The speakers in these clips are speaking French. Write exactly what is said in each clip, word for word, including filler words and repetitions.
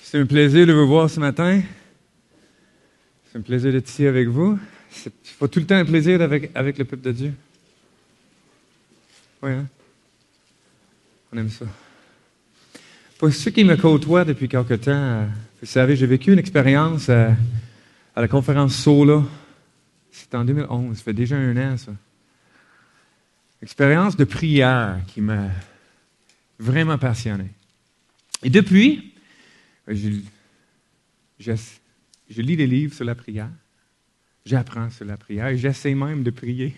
C'est un plaisir de vous voir ce matin. C'est un plaisir d'être ici avec vous. C'est pas tout le temps un plaisir avec, avec le peuple de Dieu. Oui, hein? On aime ça. Pour ceux qui me côtoient depuis quelque temps, euh, vous savez, j'ai vécu une expérience euh, à la conférence Sola. C'était en deux mille onze, ça fait déjà un an, ça. Expérience de prière qui m'a vraiment passionné. Et depuis, je, je, je lis des livres sur la prière, j'apprends sur la prière et j'essaie même de prier.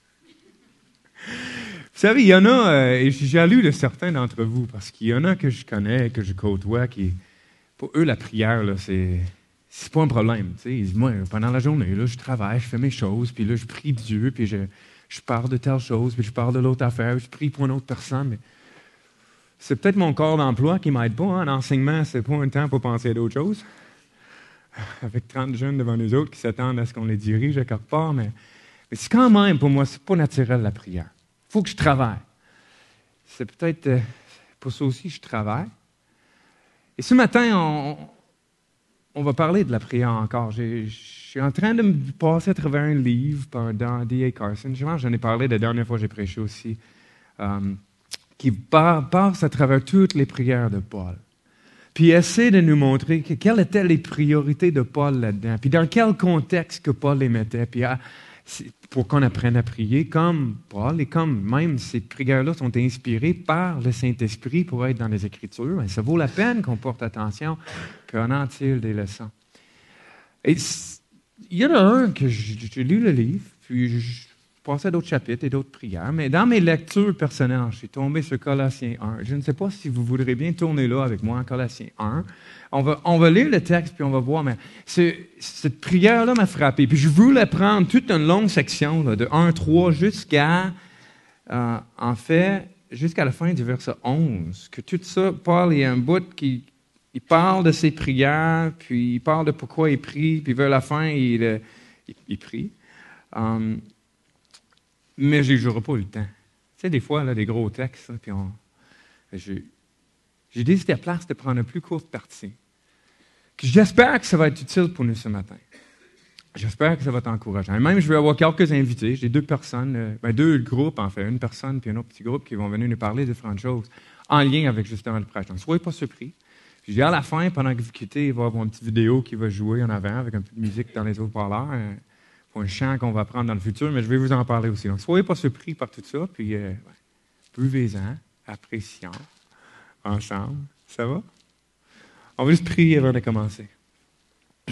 Vous savez, il y en a, euh, et j'ai jaloux de certains d'entre vous, parce qu'il y en a que je connais, que je côtoie, qui, pour eux, la prière, là, c'est, c'est pas un problème. Tu sais, ils disent, moi, pendant la journée, là, je travaille, je fais mes choses, puis là, je prie Dieu, puis je, je parle de telle chose, puis je parle de l'autre affaire, je prie pour une autre personne, mais c'est peut-être mon corps d'emploi qui ne m'aide pas. Hein? L'enseignement, c'est pas un temps pour penser à d'autres choses. Avec trente jeunes devant nous autres qui s'attendent à ce qu'on les dirige à quelque part, mais, mais c'est quand même, pour moi, c'est pas naturel la prière. Il faut que je travaille. C'est peut-être euh, pour ça aussi que je travaille. Et ce matin, on, on va parler de la prière encore. J'ai, je suis en train de me passer à travers un livre par D A Carson. Je pense que j'en ai parlé la dernière fois que j'ai prêché aussi. Um, qui passe à travers toutes les prières de Paul. Puis il essaie de nous montrer que, quelles étaient les priorités de Paul là-dedans, puis dans quel contexte que Paul les mettait, puis à, pour qu'on apprenne à prier comme Paul, et comme même ces prières-là sont inspirées par le Saint-Esprit pour être dans les Écritures. Et ça vaut la peine qu'on porte attention, qu'on en tire des leçons. Et il y en a un que j'ai lu le livre, puis je passé à d'autres chapitres et d'autres prières, mais dans mes lectures personnelles, je suis tombé sur Colossiens un. Je ne sais pas si vous voudrez bien tourner là avec moi en Colossiens un. On va, on va lire le texte, puis on va voir, mais c'est, cette prière-là m'a frappé. Puis je voulais prendre toute une longue section, là, de un à trois jusqu'à, euh, en fait, jusqu'à la fin du verset onze. Que tout ça, Paul, il y a un bout qui il parle de ses prières, puis il parle de pourquoi il prie, puis vers la fin, il, il, il prie. Um, Mais je n'aurai pas eu le temps. Tu sais, des fois, là, des gros textes, là, puis on, j'ai, j'ai décidé à la place de prendre une plus courte partie. Que j'espère que ça va être utile pour nous ce matin. J'espère que ça va être encourageant. Et même, je vais avoir quelques invités. J'ai deux personnes, euh, ben, deux groupes, en fait, une personne puis un autre petit groupe qui vont venir nous parler de différentes choses en lien avec justement le prêche. Donc, soyez pas surpris. Puis, à la fin, pendant que vous quittez, il va y avoir une petite vidéo qui va jouer en avant avec un peu de musique dans les haut-parleurs. Euh, pour un chant qu'on va prendre dans le futur, mais je vais vous en parler aussi. Donc, soyez pas surpris par tout ça, puis euh, buvez-en, apprécions, ensemble. Ça va? On va juste prier avant de commencer. Je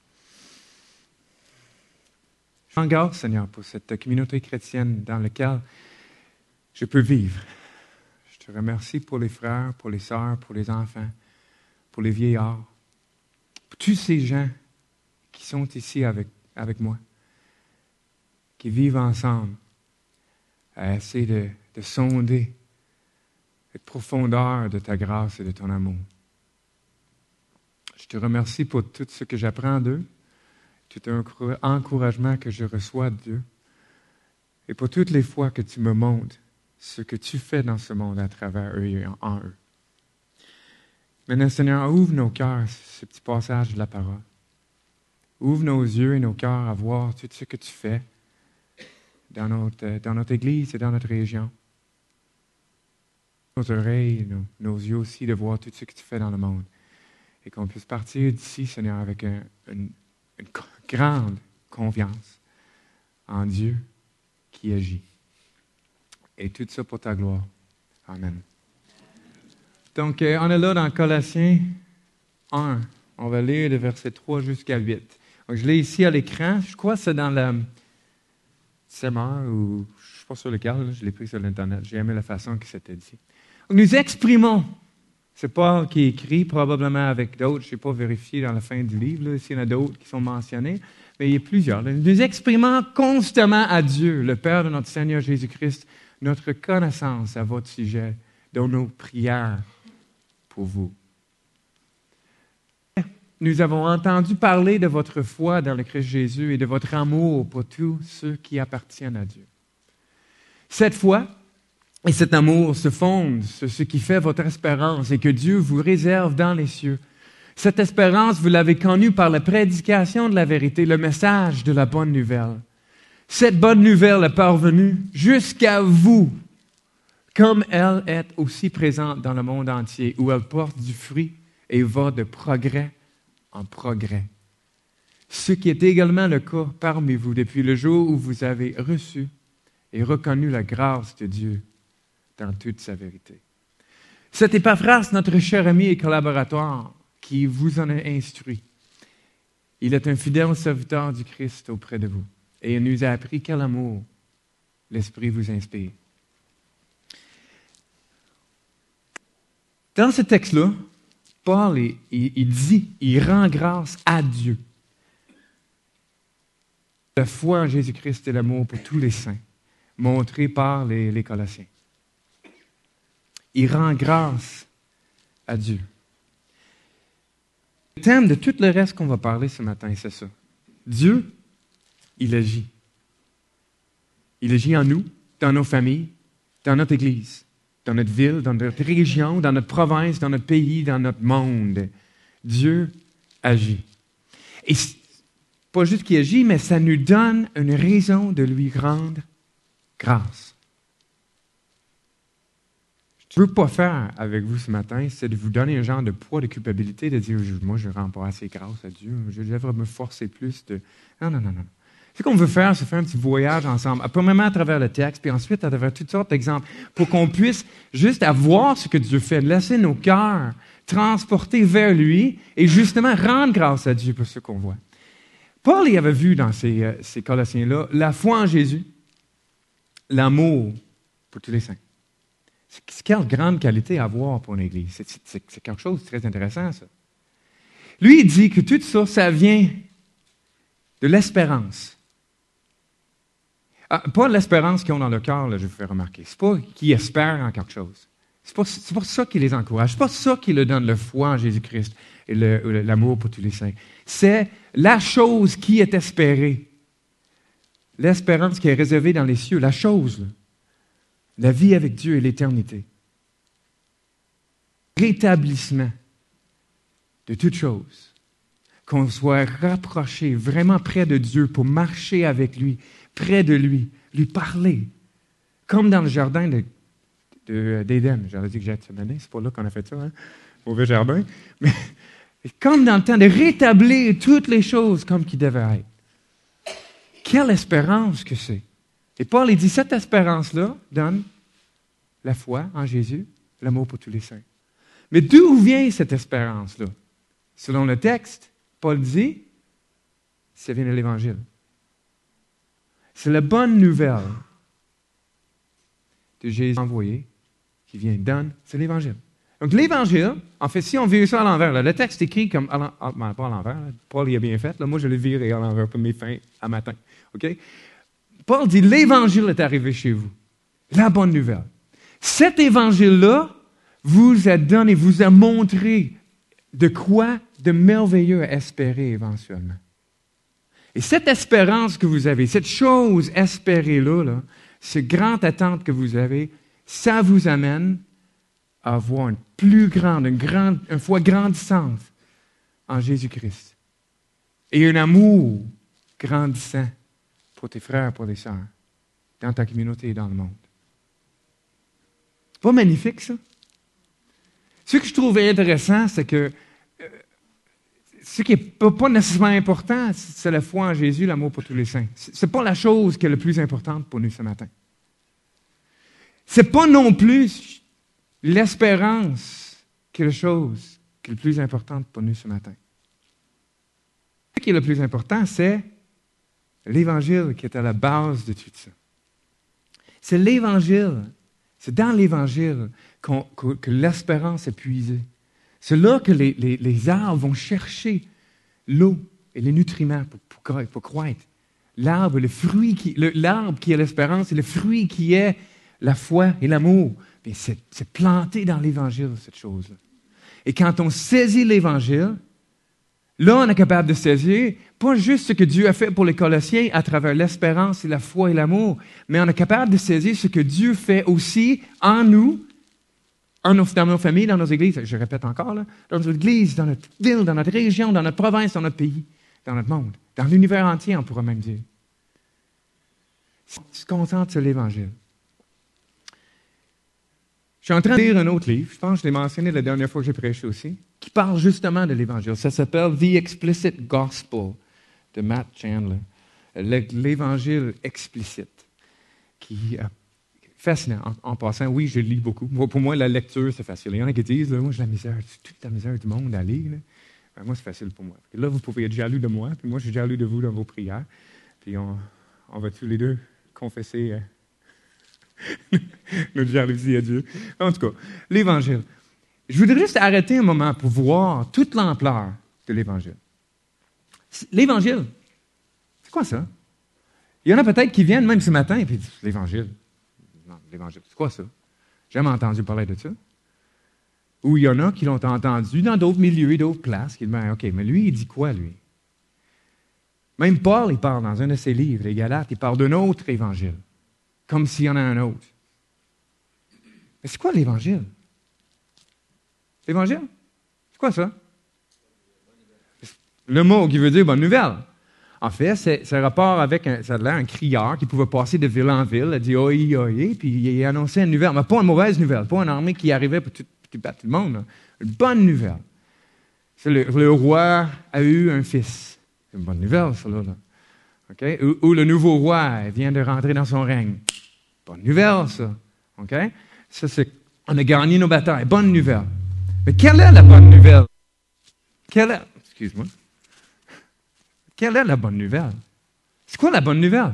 t'en garde, Seigneur, pour cette communauté chrétienne dans laquelle je peux vivre. Je te remercie pour les frères, pour les sœurs, pour les enfants, pour les vieillards, pour tous ces gens qui sont ici avec, avec moi, qui vivent ensemble, à essayer de, de sonder la profondeur de ta grâce et de ton amour. Je te remercie pour tout ce que j'apprends d'eux, tout un encouragement que je reçois d'eux, et pour toutes les fois que tu me montres ce que tu fais dans ce monde à travers eux et en, en eux. Maintenant, Seigneur, ouvre nos cœurs, ce petit passage de la parole. Ouvre nos yeux et nos cœurs à voir tout ce que tu fais Dans notre, dans notre Église et dans notre région. Nos oreilles, nos, nos yeux aussi, de voir tout ce que tu fais dans le monde. Et qu'on puisse partir d'ici, Seigneur, avec un, une, une grande confiance en Dieu qui agit. Et tout ça pour ta gloire. Amen. Donc, euh, on est là dans Colossiens un. On va lire le verset trois jusqu'à huit. Donc, je l'ai ici à l'écran. Je crois que c'est dans la Semeur, ou je ne suis pas sur lequel, là, je l'ai pris sur l'Internet. J'ai aimé la façon que c'était dit. Donc, nous exprimons, c'est Paul qui écrit, probablement avec d'autres, je n'ai pas vérifié dans la fin du livre, là, s'il y en a d'autres qui sont mentionnés, mais il y a plusieurs. Là. Nous exprimons constamment à Dieu, le Père de notre Seigneur Jésus-Christ, notre connaissance à votre sujet, dans nos prières pour vous. Nous avons entendu parler de votre foi dans le Christ Jésus et de votre amour pour tous ceux qui appartiennent à Dieu. Cette foi et cet amour se fondent sur ce qui fait votre espérance et que Dieu vous réserve dans les cieux, Cette espérance, vous l'avez connue par la prédication de la vérité, le message de la bonne nouvelle. Cette bonne nouvelle est parvenue jusqu'à vous, comme elle est aussi présente dans le monde entier, où elle porte du fruit et va de progrès en progrès. Ce qui est également le cas parmi vous depuis le jour où vous avez reçu et reconnu la grâce de Dieu dans toute sa vérité. C'est Épaphras, notre cher ami et collaborateur, qui vous en a instruit. Il est un fidèle serviteur du Christ auprès de vous et il nous a appris quel amour l'Esprit vous inspire. Dans ce texte-là, Paul, il, il, il dit, il rend grâce à Dieu. La foi en Jésus-Christ et l'amour pour tous les saints, montré par les, les Colossiens. Il rend grâce à Dieu. Le thème de tout le reste qu'on va parler ce matin, c'est ça. Dieu, il agit. Il agit en nous, dans nos familles, dans notre Église, dans notre ville, dans notre région, dans notre province, dans notre pays, dans notre monde. Dieu agit. Et pas juste qu'il agit, mais ça nous donne une raison de lui rendre grâce. Ce que je ne veux pas faire avec vous ce matin, c'est de vous donner un genre de poids de culpabilité, de dire, moi, je ne rends pas assez grâce à Dieu, je devrais me forcer plus de... Non, non, non, non. Ce qu'on veut faire, c'est faire un petit voyage ensemble, premièrement à travers le texte, puis ensuite à travers toutes sortes d'exemples, pour qu'on puisse juste avoir ce que Dieu fait, laisser nos cœurs transporter vers lui et justement rendre grâce à Dieu pour ce qu'on voit. Paul y avait vu dans ces, euh, ces Colossiens-là la foi en Jésus, l'amour pour tous les saints. C'est quelle grande qualité à avoir pour une Église. C'est, c'est, c'est quelque chose de très intéressant, ça. Lui, il dit que tout ça, ça vient de l'espérance. Ah, pas l'espérance qu'ils ont dans le cœur, là, je vous fais remarquer. C'est pas qu'ils espèrent en quelque chose. C'est pas, c'est pas ça qui les encourage. C'est pas ça qui leur donne la foi en Jésus-Christ et le, l'amour pour tous les saints. C'est la chose qui est espérée. L'espérance qui est réservée dans les cieux. La chose, là. La vie avec Dieu et l'éternité. Rétablissement de toutes choses. Qu'on soit rapproché vraiment près de Dieu pour marcher avec lui, près de lui, lui parler. Comme dans le jardin de, de, d'Éden. J'aurais dit que j'ai cette année, c'est pas là qu'on a fait ça, hein? Mauvais jardin. Mais comme dans le temps de rétablir toutes les choses comme qu'ils devaient être. Quelle espérance que c'est! Et Paul, il dit, cette espérance-là donne la foi en Jésus, l'amour pour tous les saints. Mais d'où vient cette espérance-là? Selon le texte, Paul dit, ça vient de l'Évangile. C'est la bonne nouvelle de Jésus envoyé qui vient donne, c'est l'Évangile. Donc l'Évangile, en fait, si on vire ça à l'envers, là, le texte est écrit comme, à l'envers, pas à l'envers, là, Paul y a bien fait, là, moi je l'ai viré à l'envers pour mes fins à matin. OK? Paul dit, l'Évangile est arrivé chez vous. La bonne nouvelle. Cet Évangile-là vous a donné, vous a montré de quoi de merveilleux à espérer éventuellement. Et cette espérance que vous avez, cette chose espérée-là, là, cette grande attente que vous avez, ça vous amène à avoir une plus grande, une, grande, une foi grandissante en Jésus-Christ. Et un amour grandissant pour tes frères, pour tes sœurs, dans ta communauté et dans le monde. C'est pas magnifique, ça? Ce que je trouve intéressant, c'est que euh, ce qui n'est pas nécessairement important, c'est la foi en Jésus, l'amour pour tous les saints. Ce n'est pas la chose qui est la plus importante pour nous ce matin. Ce n'est pas non plus l'espérance qui est la chose qui est la plus importante pour nous ce matin. Ce qui est le plus important, c'est l'Évangile qui est à la base de tout ça. C'est l'Évangile, c'est dans l'Évangile qu'on, que, que l'espérance est puisée. C'est là que les, les, les arbres vont chercher l'eau et les nutriments pour, pour, pour croître. L'arbre, le fruit qui, le, l'arbre qui est l'espérance et le fruit qui est la foi et l'amour. Bien, c'est, c'est planté dans l'Évangile, cette chose-là. Et quand on saisit l'Évangile, là, on est capable de saisir pas juste ce que Dieu a fait pour les Colossiens à travers l'espérance et la foi et l'amour, mais on est capable de saisir ce que Dieu fait aussi en nous dans nos, dans nos familles, dans nos églises, je répète encore, là, dans nos églises, dans notre ville, dans notre région, dans notre province, dans notre pays, dans notre monde, dans l'univers entier, on pourrait même dire. Si tu te concentres sur l'Évangile. Je suis en train de lire un autre livre, je pense que je l'ai mentionné la dernière fois que j'ai prêché aussi, qui parle justement de l'Évangile. Ça s'appelle The Explicit Gospel de Matt Chandler. L'Évangile explicite, qui est fascinant. En, en passant, oui, je lis beaucoup. Moi, pour moi, la lecture, c'est facile. Il y en a qui disent, là, moi, j'ai la misère, j'ai toute la misère du monde à lire. Là. Ben, moi, c'est facile pour moi. Là, vous pouvez être jaloux de moi, puis moi, je suis jaloux de vous dans vos prières. Puis on, on va tous les deux confesser euh, notre jalousie à Dieu. En tout cas, l'Évangile. Je voudrais juste arrêter un moment pour voir toute l'ampleur de l'Évangile. L'Évangile, c'est quoi ça? Il y en a peut-être qui viennent même ce matin et puis disent, l'Évangile. Non, l'Évangile, c'est quoi ça? J'ai jamais entendu parler de ça. Ou il y en a qui l'ont entendu dans d'autres milieux et d'autres places, qui disent, OK, mais lui, il dit quoi, lui? Même Paul, il parle dans un de ses livres, les Galates, il parle d'un autre Évangile, comme s'il y en a un autre. Mais c'est quoi l'Évangile? L'Évangile? C'est quoi ça? Le mot qui veut dire bonne nouvelle. En fait, c'est, c'est un rapport avec un, ça a l'air un crieur qui pouvait passer de ville en ville, il dit oi, oi, puis il annonçait une nouvelle, mais pas une mauvaise nouvelle, pas une armée qui arrivait pour tout, tout battre tout le monde. Là. Une bonne nouvelle. C'est le, le roi a eu un fils. C'est une bonne nouvelle, ça, là. Okay? Ou, ou le nouveau roi vient de rentrer dans son règne. Bonne nouvelle, ça. Okay? Ça, c'est, on a gagné nos batailles. Bonne nouvelle. Mais quelle est la bonne nouvelle? Quelle est, excuse-moi. Quelle est la bonne nouvelle? C'est quoi la bonne nouvelle?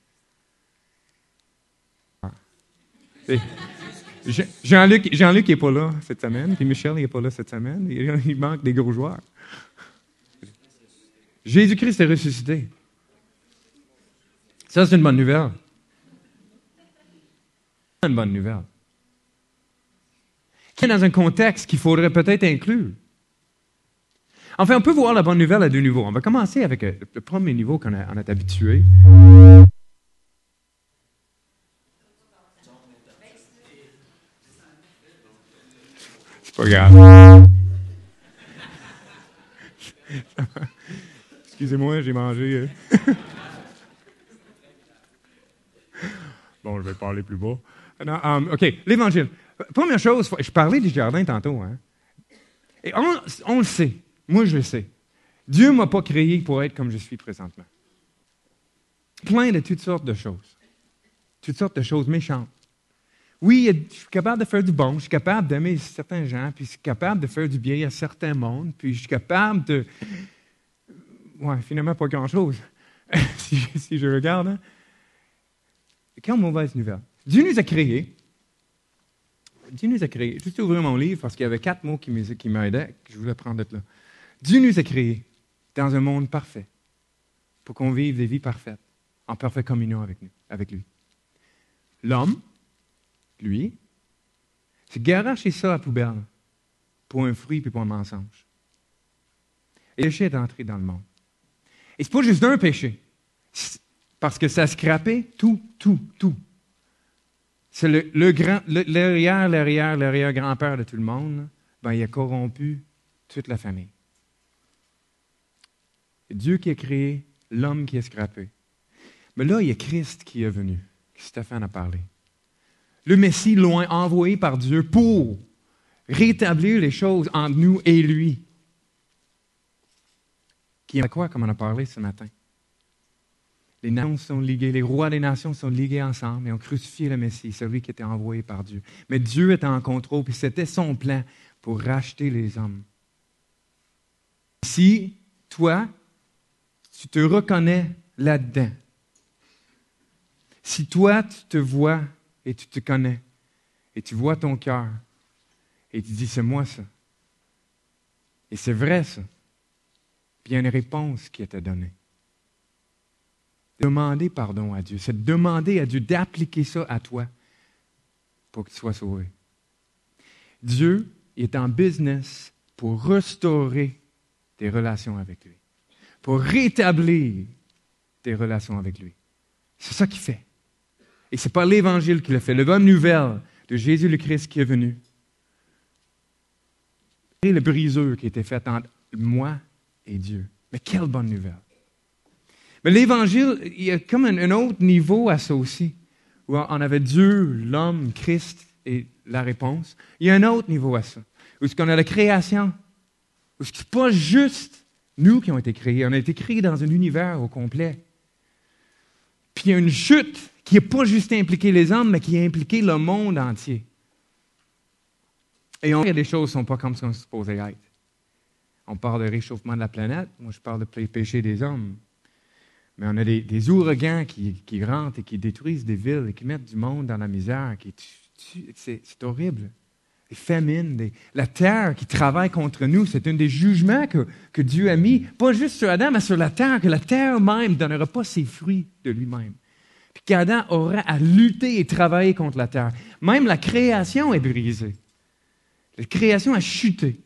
Jean-Luc, Jean-Luc n'est pas là cette semaine, puis Michel n'est pas là cette semaine. Il manque des gros joueurs. Jésus-Christ est ressuscité. Ça, c'est une bonne nouvelle. Une bonne nouvelle. Qui est dans un contexte qu'il faudrait peut-être inclure. Enfin, on peut voir la bonne nouvelle à deux niveaux. On va commencer avec le premier niveau qu'on a, on est habitué. C'est pas grave. Excusez-moi, j'ai mangé. Bon, je vais parler plus bas. Non, um, OK, l'Évangile. Première chose, je parlais du jardin tantôt. Hein? Et on, on le sait. Moi, je le sais. Dieu ne m'a pas créé pour être comme je suis présentement. Plein de toutes sortes de choses. Toutes sortes de choses méchantes. Oui, je suis capable de faire du bon, je suis capable d'aimer certains gens, puis je suis capable de faire du bien à certains mondes, puis je suis capable de... Ouais, finalement, pas grand-chose. si, je, si je regarde. Hein? Quelle mauvaise nouvelle. Dieu nous a créés. Dieu nous a créés. Juste ouvrir mon livre, parce qu'il y avait quatre mots qui m'aidaient, que je voulais prendre de là. Dieu nous a créés dans un monde parfait pour qu'on vive des vies parfaites, en parfaite communion avec nous, avec lui. L'homme, lui, s'est garoché ça à la poubelle pour un fruit et pour un mensonge. Et le péché est entré dans le monde. Et ce n'est pas juste un péché, parce que ça a scrappé tout, tout, tout. C'est le, le grand, le, l'arrière, l'arrière, l'arrière-grand-père de tout le monde, ben, il a corrompu toute la famille. C'est Dieu qui a créé, l'homme qui a scrappé. Mais là, il y a Christ qui est venu, que Stéphane a parlé. Le Messie loin envoyé par Dieu pour rétablir les choses entre nous et lui. Qui est quoi, comme on a parlé ce matin? Les nations sont liguées, les rois des nations sont ligués ensemble et ont crucifié le Messie, celui qui était envoyé par Dieu. Mais Dieu était en contrôle, puis c'était son plan pour racheter les hommes. Si toi, tu te reconnais là-dedans, si toi, tu te vois et tu te connais, et tu vois ton cœur, et tu dis, c'est moi ça. Et c'est vrai ça. Puis il y a une réponse qui est donnée. Demander pardon à Dieu, c'est demander à Dieu d'appliquer ça à toi pour que tu sois sauvé. Dieu est en business pour restaurer tes relations avec lui, pour rétablir tes relations avec lui. C'est ça qu'il fait. Et ce n'est pas l'Évangile qui le fait. La bonne nouvelle de Jésus le Christ qui est venu le briseur qui était fait entre moi et Dieu. Mais quelle bonne nouvelle! Mais l'Évangile, il y a comme un, un autre niveau à ça aussi, où on avait Dieu, l'homme, Christ et la réponse. Il y a un autre niveau à ça, où est-ce qu'on a la création, où ce n'est pas juste nous qui avons été créés, on a été créés dans un univers au complet. Puis il y a une chute qui n'a pas juste impliqué les hommes, mais qui a impliqué le monde entier. Et on les choses ne sont pas comme ce qu'on est supposé être. On parle de réchauffement de la planète, moi je parle de péché des hommes. Mais on a des, des ouragans qui, qui rentrent et qui détruisent des villes et qui mettent du monde dans la misère. Qui tu, tu, c'est, c'est horrible. Des famines, des, la terre qui travaille contre nous, c'est un des jugements que, que Dieu a mis, pas juste sur Adam, mais sur la terre, que la terre même ne donnera pas ses fruits de lui-même. Puis qu'Adam aura à lutter et travailler contre la terre. Même la création est brisée. La création a chuté.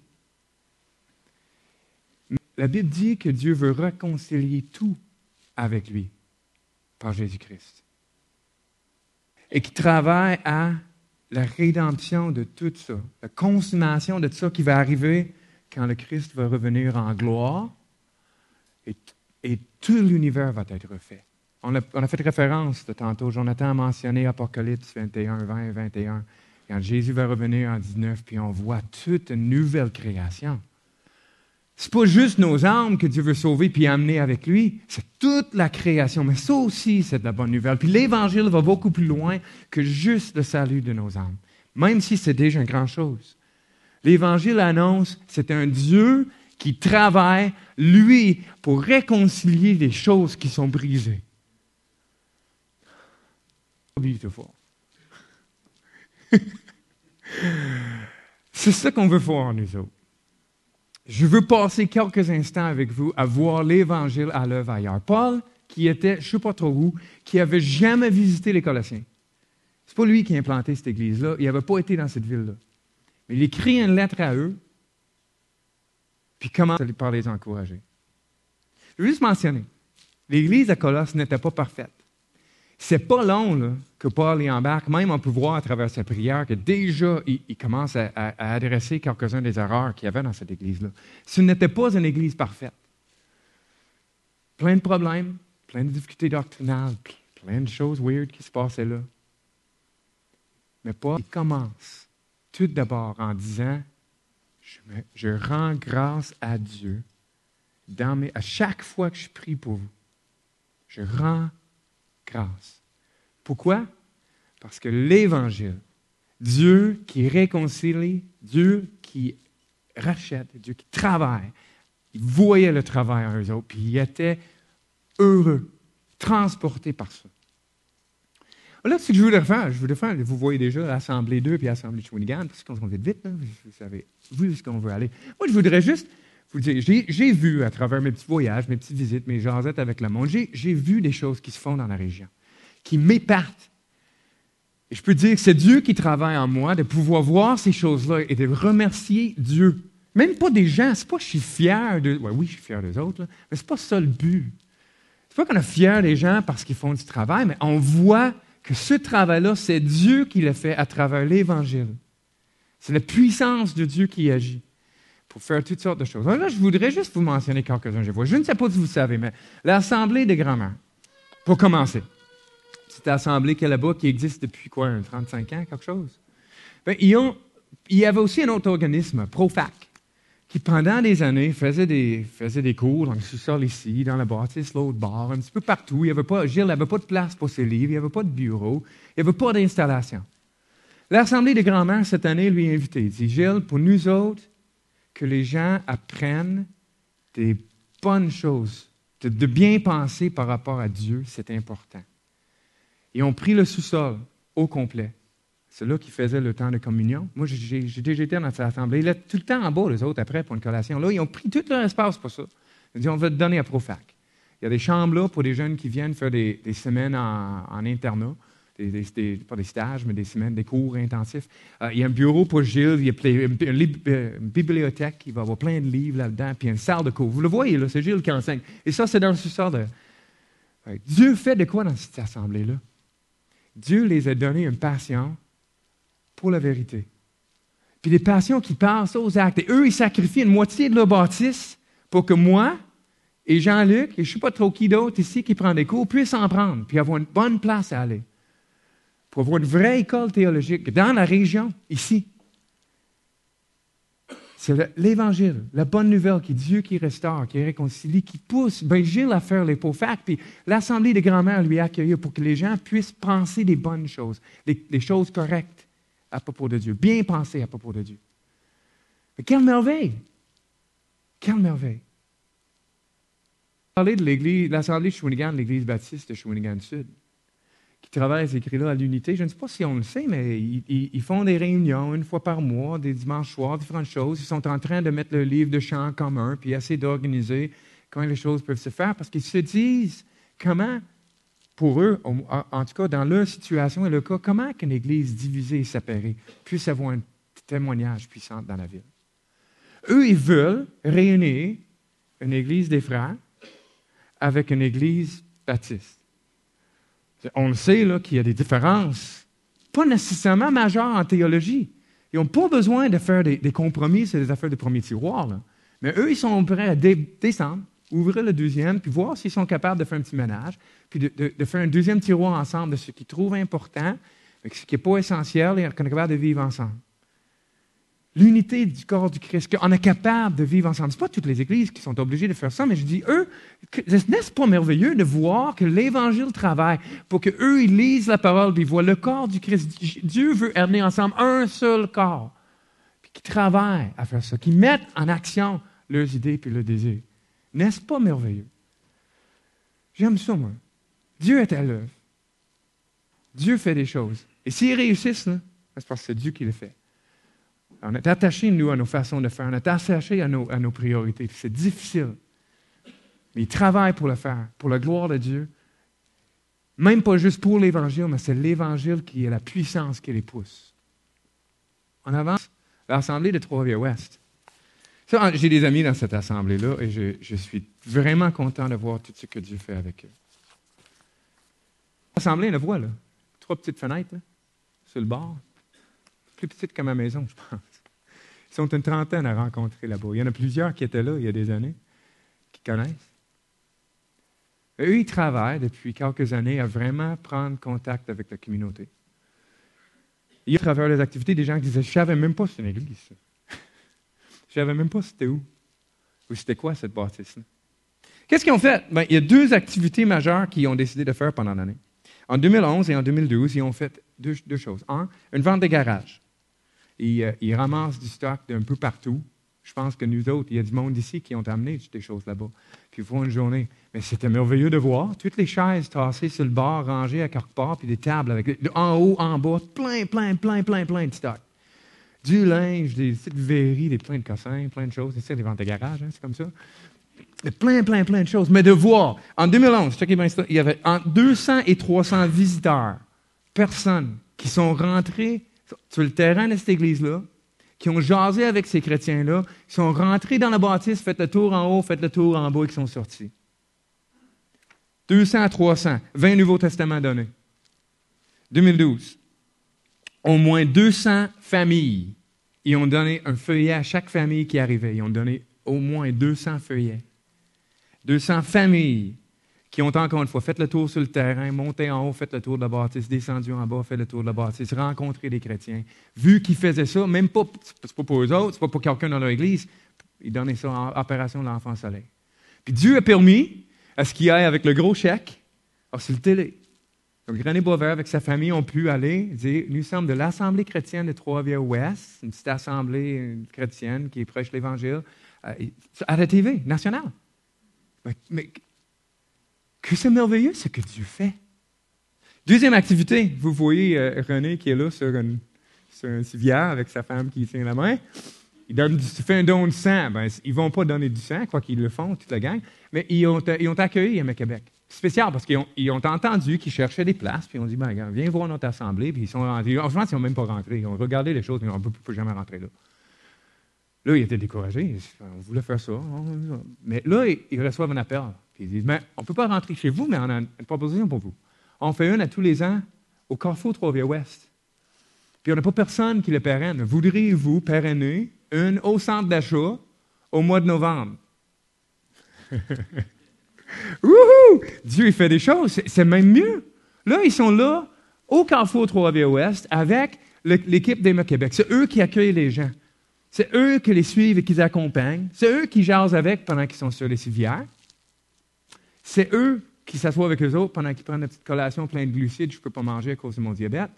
La Bible dit que Dieu veut réconcilier tout avec lui, par Jésus-Christ. Et qui travaille à la rédemption de tout ça, la consommation de tout ça qui va arriver quand le Christ va revenir en gloire et, et tout l'univers va être refait. On a, on a fait référence de tantôt, Jonathan a mentionné Apocalypse vingt et un, vingt, vingt et un, quand Jésus va revenir en dix-neuf, puis on voit toute une nouvelle création. C'est pas juste nos âmes que Dieu veut sauver puis amener avec lui, c'est toute la création. Mais ça aussi, c'est de la bonne nouvelle. Puis l'Évangile va beaucoup plus loin que juste le salut de nos âmes, même si c'est déjà une grande chose. L'Évangile annonce, c'est un Dieu qui travaille, lui, pour réconcilier les choses qui sont brisées. Beautiful. C'est ça qu'on veut voir, nous autres. Je veux passer quelques instants avec vous à voir l'Évangile à l'œuvre ailleurs. Paul, qui était, je ne sais pas trop où, qui n'avait jamais visité les Colossiens. Ce n'est pas lui qui a implanté cette église-là. Il n'avait pas été dans cette ville-là. Mais il écrit une lettre à eux, puis commence par les encourager. Je veux juste mentionner, l'église à Colosse n'était pas parfaite. C'est pas long là, que Paul y embarque. Même on peut voir à travers sa prière que déjà, il, il commence à, à, à adresser quelques-uns des erreurs qu'il y avait dans cette église-là. Ce n'était pas une église parfaite. Plein de problèmes, plein de difficultés doctrinales, plein de choses weird qui se passaient là. Mais Paul, il commence tout d'abord en disant, je, me, je rends grâce à Dieu dans mes, à chaque fois que je prie pour vous. Je rends grâce. Pourquoi? Parce que l'Évangile, Dieu qui réconcilie, Dieu qui rachète, Dieu qui travaille, il voyait le travail en eux autres, puis il était heureux, transporté par ça. Là, ce que je voulais faire, je voulais faire, vous voyez déjà l'Assemblée deux puis l'Assemblée de Shawinigan, parce qu'on va vite, vite, là, vous savez, vu ce qu'on veut aller. Moi, je voudrais juste vous dire, j'ai, j'ai vu à travers mes petits voyages, mes petites visites, mes jasettes avec le monde, j'ai, j'ai vu des choses qui se font dans la région, qui m'épartent. Et je peux dire que c'est Dieu qui travaille en moi, de pouvoir voir ces choses-là et de remercier Dieu. Même pas des gens, c'est pas que je suis fier de... Ouais, oui, je suis fier des autres, là, mais c'est pas ça le but. C'est pas qu'on est fier des gens parce qu'ils font du travail, mais on voit que ce travail-là, c'est Dieu qui le fait à travers l'Évangile. C'est la puissance de Dieu qui agit pour faire toutes sortes de choses. Alors là, je voudrais juste vous mentionner quelques-uns. Je, vois. je ne sais pas si vous savez, mais l'Assemblée des grands-mères, pour commencer, c'est une assemblée qui est là-bas, qui existe depuis quoi, trente-cinq ans, quelque chose? Bien, ils ont, il y avait aussi un autre organisme, Profac, qui pendant des années faisait des, faisait des cours dans le sous-sol ici, dans la bâtisse, l'autre bord, un petit peu partout. Il y avait pas, Gilles n'avait pas de place pour ses livres, il n'y avait pas de bureau, il n'y avait pas d'installation. L'Assemblée des grands-mères, cette année, lui a invité. Il dit, Gilles, pour nous autres, que les gens apprennent des bonnes choses, de, de bien penser par rapport à Dieu, c'est important. Ils ont pris le sous-sol au complet. C'est là qu'ils faisaient le temps de communion. Moi, j'ai, j'ai déjà été dans cette assemblée. Là, tout le temps en bas, les autres, après, pour une collation. Là, ils ont pris tout leur espace pour ça. Ils ont dit, on va te donner à Profac. Il y a des chambres là pour des jeunes qui viennent faire des, des semaines en, en internat. Des, des, des, pas des stages, mais des semaines, des cours intensifs. Euh, il y a un bureau pour Gilles, il y a une, une, une bibliothèque, il va y avoir plein de livres là-dedans, puis une salle de cours. Vous le voyez, là, c'est Gilles qui enseigne. Et ça, c'est dans le sous-sol de... Ouais. Dieu fait de quoi dans cette assemblée-là? Dieu les a donné une passion pour la vérité. Puis des passions qui passent aux actes. Et eux, ils sacrifient une moitié de leur bâtisse pour que moi et Jean-Luc, et je ne sais pas trop qui d'autre ici qui prend des cours, puissent en prendre, puis avoir une bonne place à aller. Pour avoir une vraie école théologique dans la région, ici. C'est l'Évangile, la bonne nouvelle qui est Dieu qui restaure, qui réconcilie, qui pousse ben Gilles à faire les pots facs, puis l'Assemblée des grands-mères lui accueillir pour que les gens puissent penser des bonnes choses, les, les choses correctes à propos de Dieu, bien penser à propos de Dieu. Mais quelle merveille! Quelle merveille! Parler de l'Église, l'Assemblée de Shawinigan, l'Église baptiste de Shawinigan-Sud, qui travaille ces écrits-là à l'unité. Je ne sais pas si on le sait, mais ils, ils, ils font des réunions une fois par mois, des dimanches soirs, différentes choses. Ils sont en train de mettre le livre de chant en commun, puis essayer d'organiser comment les choses peuvent se faire, parce qu'ils se disent comment, pour eux, en, en tout cas dans leur situation et le cas, comment qu'une Église divisée et séparée puisse avoir un témoignage puissant dans la ville. Eux, ils veulent réunir une Église des frères avec une Église baptiste. On le sait là, qu'il y a des différences, pas nécessairement majeures en théologie. Ils n'ont pas besoin de faire des, des compromis sur les affaires de premier tiroir. Là. Mais eux, ils sont prêts à dé- descendre, ouvrir le deuxième, puis voir s'ils sont capables de faire un petit ménage, puis de, de, de faire un deuxième tiroir ensemble de ce qu'ils trouvent important, mais ce qui n'est pas essentiel, et qu'on est capable de vivre ensemble. L'unité du corps du Christ, qu'on est capable de vivre ensemble. Ce n'est pas toutes les églises qui sont obligées de faire ça, mais je dis, eux, n'est-ce pas merveilleux de voir que l'Évangile travaille pour qu'eux, ils lisent la parole, puis ils voient le corps du Christ. Dieu veut amener ensemble un seul corps, puis qu'ils travaillent à faire ça, qu'ils mettent en action leurs idées et leurs désirs. N'est-ce pas merveilleux? J'aime ça, moi. Dieu est à l'œuvre. Dieu fait des choses. Et s'ils réussissent, là, c'est parce que c'est Dieu qui le fait. On est attachés, nous, à nos façons de faire. On est attachés à nos, à nos priorités. C'est difficile. Mais ils travaillent pour le faire, pour la gloire de Dieu. Même pas juste pour l'Évangile, mais c'est l'Évangile qui est la puissance qui les pousse. En avance, l'Assemblée de Trois-Rivières-Ouest. Ça, j'ai des amis dans cette assemblée-là et je, je suis vraiment content de voir tout ce que Dieu fait avec eux. L'Assemblée, on la voit, là. Trois petites fenêtres, là, sur le bord. Plus petites que ma maison, je pense. Ils sont une trentaine à rencontrer là-bas. Il y en a plusieurs qui étaient là il y a des années, qui connaissent. Et eux, ils travaillent depuis quelques années à vraiment prendre contact avec la communauté. Il y a à travers les activités des gens qui disaient « Je ne savais même pas c'était une église. Ça. Je ne savais même pas c'était où. Ou c'était quoi cette bâtisse-là. » Qu'est-ce qu'ils ont fait? Ben, il y a deux activités majeures qu'ils ont décidé de faire pendant l'année. En deux mille onze et en deux mille douze, ils ont fait deux, deux choses. Un, une vente de garage. Ils, euh, ils ramassent du stock d'un peu partout. Je pense que nous autres, il y a du monde ici qui ont amené des choses là-bas. Puis ils font une journée. Mais c'était merveilleux de voir. Toutes les chaises tassées sur le bord, rangées à quelque part, puis des tables avec en haut, en bas, plein, plein, plein, plein, plein de stock. Du linge, des petites verries, des plein de cossins, plein de choses. C'est ça, des ventes de garage, hein, c'est comme ça. Plein, plein, plein de choses. Mais de voir, en deux mille onze, il y avait entre deux cents et trois cents visiteurs, personnes qui sont rentrés sur le terrain de cette église-là, qui ont jasé avec ces chrétiens-là, qui sont rentrés dans la bâtisse, fait le tour en haut, fait le tour en bas et qui sont sortis. deux cents à trois cents, vingt Nouveaux Testaments donnés. deux mille douze, au moins deux cents familles. Ils ont donné un feuillet à chaque famille qui arrivait. Ils ont donné au moins deux cents feuillets. deux cents familles qui ont encore une fois fait le tour sur le terrain, monté en haut, fait le tour de la bâtisse, descendu en bas, fait le tour de la bâtisse, rencontré des chrétiens. Vu qu'ils faisaient ça, même pas, c'est pas pour eux autres, c'est pas pour quelqu'un dans leur église, ils donnaient ça en opération de l'Enfant Soleil. Puis Dieu a permis à ce qu'il aille avec le gros chèque, alors sur le télé. Donc René Boisvert avec sa famille ont pu aller dire, nous sommes de l'Assemblée chrétienne de Trois-Rivières-Ouest, une petite assemblée chrétienne qui prêche l'Évangile, à la T V nationale. Mais, mais que c'est merveilleux ce que Dieu fait. Deuxième activité, vous voyez euh, René qui est là sur, une, sur un civière avec sa femme qui tient la main. Il, donne, il fait un don de sang. Ben, ils ne vont pas donner du sang, quoi qu'ils le font, toute la gang, mais ils ont, ils ont accueilli à Québec. C'est spécial parce qu'ils ont, ils ont entendu qu'ils cherchaient des places, puis ils ont dit, ben, regarde, viens voir notre assemblée, puis ils sont rentrés. Je pense qu'ils n'ont même pas rentré. Ils ont regardé les choses, mais on ne peut jamais rentrer là. Là, ils étaient découragés. On voulait faire ça. Mais là, ils reçoivent un appel. Puis ils disent, mais on ne peut pas rentrer chez vous, mais on a une proposition pour vous. On fait une à tous les ans au Carrefour Trois-Rivières-Ouest. Puis on n'a pas personne qui le pérenne. Voudriez-vous pérenner une au centre d'achat au mois de novembre? Wouhou! Dieu, il fait des choses. C'est, c'est même mieux. Là, ils sont là, au Carrefour Trois-Rivières-Ouest, avec le, l'équipe d'Emma Québec. C'est eux qui accueillent les gens. C'est eux qui les suivent et qui les accompagnent. C'est eux qui jasent avec pendant qu'ils sont sur les civières. C'est eux qui s'assoient avec eux autres pendant qu'ils prennent une petite collation pleine de glucides. Je ne peux pas manger à cause de mon diabète.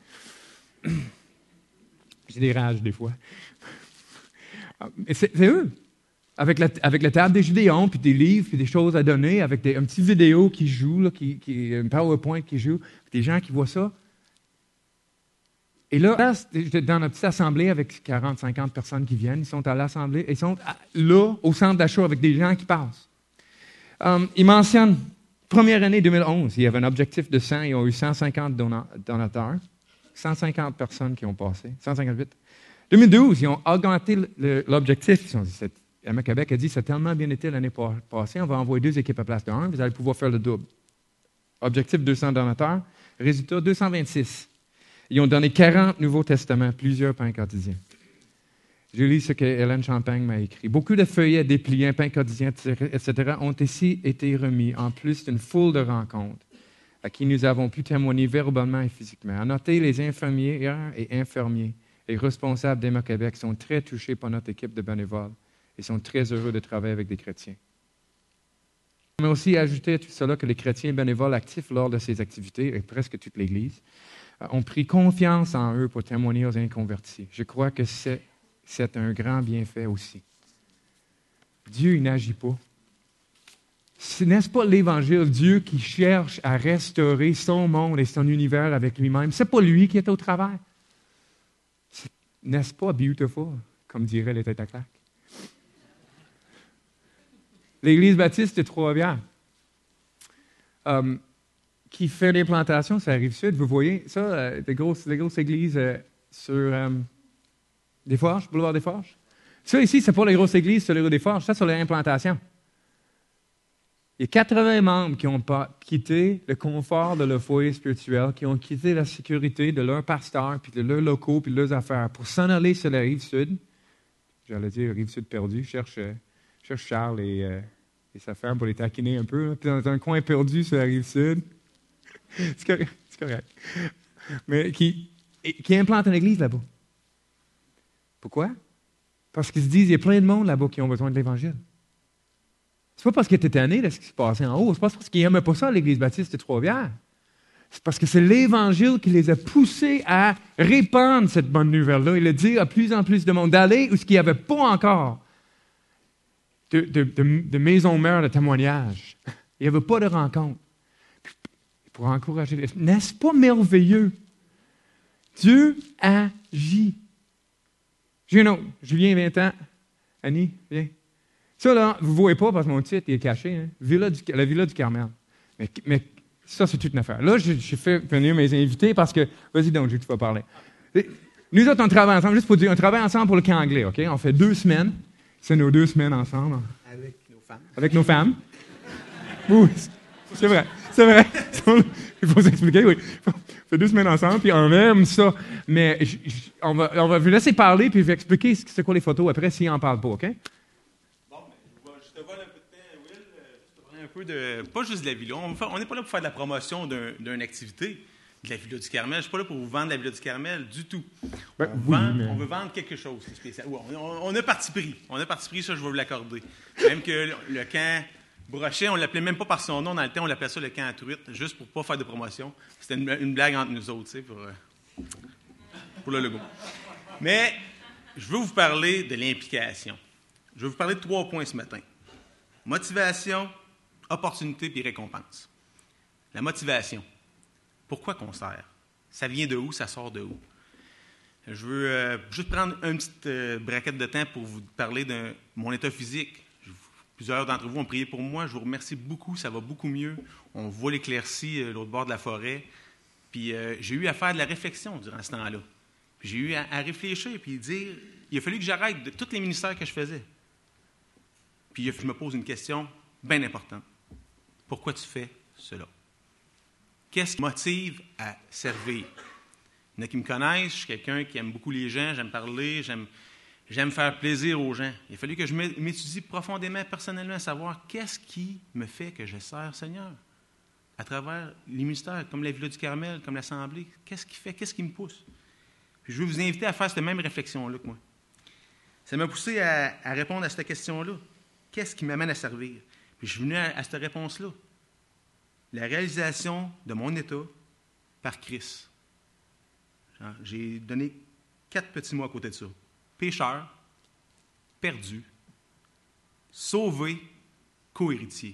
J'ai des rages des fois. Mais c'est, c'est eux. Avec la, avec la table des Judéons, puis des livres, puis des choses à donner, avec des, un petit vidéo qui joue, là, qui, qui, un PowerPoint qui joue, des gens qui voient ça. Et là, dans notre petite assemblée avec quarante, cinquante personnes qui viennent, ils sont à l'assemblée, ils sont là, au centre d'achat, avec des gens qui passent. Um, ils mentionnent, première année deux mille onze, il y avait un objectif de cent, ils ont eu cent cinquante donateurs, cent cinquante personnes qui ont passé, cent cinquante-huit. deux mille douze, ils ont augmenté le, l'objectif, ils ont dit, Emma Québec a dit, ça a tellement bien été l'année passée, on va envoyer deux équipes à place de un, vous allez pouvoir faire le double. Objectif deux cents donateurs, résultat deux cent vingt-six. Ils ont donné quarante Nouveaux Testaments, plusieurs pains quotidiens. Je lis ce que Hélène Champagne m'a écrit. Beaucoup de feuillets dépliés, pains quotidiens, et cetera, ont ici été remis, en plus d'une foule de rencontres à qui nous avons pu témoigner verbalement et physiquement. À noter, les infirmières et infirmiers et responsables d'Emma Québec sont très touchés par notre équipe de bénévoles et sont très heureux de travailler avec des chrétiens. On m'a aussi ajouté à tout cela que les chrétiens bénévoles actifs lors de ces activités, et presque toute l'Église, ont pris confiance en eux pour témoigner aux inconvertis. Je crois que c'est, c'est un grand bienfait aussi. Dieu, il n'agit pas. Ce n'est-ce pas l'Évangile, Dieu qui cherche à restaurer son monde et son univers avec lui-même? C'est pas lui qui est au travers. C'est, n'est-ce pas beautiful, comme diraient les têtes à claques? L'Église baptiste de Trois-Rivières, um, qui fait des plantations sur la Rive-Sud. Vous voyez ça, euh, des, grosses, des grosses églises euh, sur euh, des Forges, boulevard des Forges. Ça ici, c'est pas les grosses églises sur les rues des Forges, ça, c'est les implantations. Il y a quatre-vingts membres qui ont pas quitté le confort de leur foyer spirituel, qui ont quitté la sécurité de leur pasteur, puis de leurs locaux, puis de leurs affaires, pour s'en aller sur la Rive-Sud. J'allais dire Rive-Sud perdue, cherche, euh, cherche Charles et, euh, et sa femme pour les taquiner un peu, là. Puis dans un coin perdu sur la Rive-Sud. C'est correct, c'est correct. Mais qui, qui implante une église là-bas. Pourquoi? Parce qu'ils se disent, il y a plein de monde là-bas qui ont besoin de l'Évangile. C'est pas parce qu'ils étaient tannés de ce qui se passait en haut. C'est pas parce qu'ils n'aimaient pas ça, l'Église baptiste de Trois-Rivières. C'est parce que c'est l'Évangile qui les a poussés à répandre cette bonne nouvelle-là et le dire à plus en plus de monde, d'aller où ce qu'il n'y avait pas encore de, de, de, de maison mère de témoignage. Il n'y avait pas de rencontre. Pour encourager les... N'est-ce pas merveilleux? Dieu agit. J'ai un autre. Julien, vingt ans. Annie, viens. Ça, là, vous ne voyez pas parce que mon titre il est caché. Hein? Villa du, la Villa du Carmel. Mais, mais ça, c'est toute une affaire. Là, j'ai fait venir mes invités parce que... Vas-y donc, Jules, tu vas parler. Nous autres, on travaille ensemble. Juste pour dire, on travaille ensemble pour le camp anglais, OK? On fait deux semaines. C'est nos deux semaines ensemble. Avec nos femmes. Avec nos femmes. Oui, c'est vrai. C'est vrai. Il faut s'expliquer, oui. On fait deux semaines ensemble, puis on aime ça. Mais j- j- on, va, on va vous laisser parler, puis je vais expliquer c'est quoi les photos après s'il n'en parle pas, OK? Bon, ben, je te vole un peu de temps, Will. Je te parler un peu de... Pas juste de la Villa. On n'est pas là pour faire de la promotion d'un, d'une activité de la Villa du Carmel. Je ne suis pas là pour vous vendre la Villa du Carmel du tout. Ben, on, oui, vend, mais... on veut vendre quelque chose de spécial. Ouais, on, on, on a parti pris. On a parti pris, ça, je vais vous l'accorder. Même que le, le camp... Brochet, on ne l'appelait même pas par son nom. Dans le temps, on l'appelait ça le camp à truite, juste pour ne pas faire de promotion. C'était une, une blague entre nous autres, tu sais, pour, euh, pour le logo. Mais je veux vous parler de l'implication. Je veux vous parler de trois points ce matin. Motivation, opportunité puis récompense. La motivation. Pourquoi qu'on sert? Ça vient de où? Ça sort de où? Je veux euh, juste prendre une petite euh, braquette de temps pour vous parler de mon état physique. Plusieurs d'entre vous ont prié pour moi. Je vous remercie beaucoup. Ça va beaucoup mieux. On voit l'éclaircie euh, l'autre bord de la forêt. Puis euh, j'ai eu à faire de la réflexion durant ce temps-là. Puis j'ai eu à, à réfléchir puis dire, il a fallu que j'arrête de tous les ministères que je faisais. Puis je me pose une question bien importante. Pourquoi tu fais cela? Qu'est-ce qui motive à servir? Il y en a qui me connaissent, je suis quelqu'un qui aime beaucoup les gens, j'aime parler, j'aime, j'aime faire plaisir aux gens. Il a fallu que je m'étudie profondément, personnellement, à savoir qu'est-ce qui me fait que je sers Seigneur à travers les ministères, comme la Villa du Carmel, comme l'Assemblée. Qu'est-ce qui fait, qu'est-ce qui me pousse? Puis je veux vous inviter à faire cette même réflexion-là que moi. Ça m'a poussé à, à répondre à cette question-là. Qu'est-ce qui m'amène à servir? Puis je suis venu à, à cette réponse-là. La réalisation de mon état par Christ. Genre, j'ai donné quatre petits mots à côté de ça. Pécheur, perdu, sauvé, co-héritier.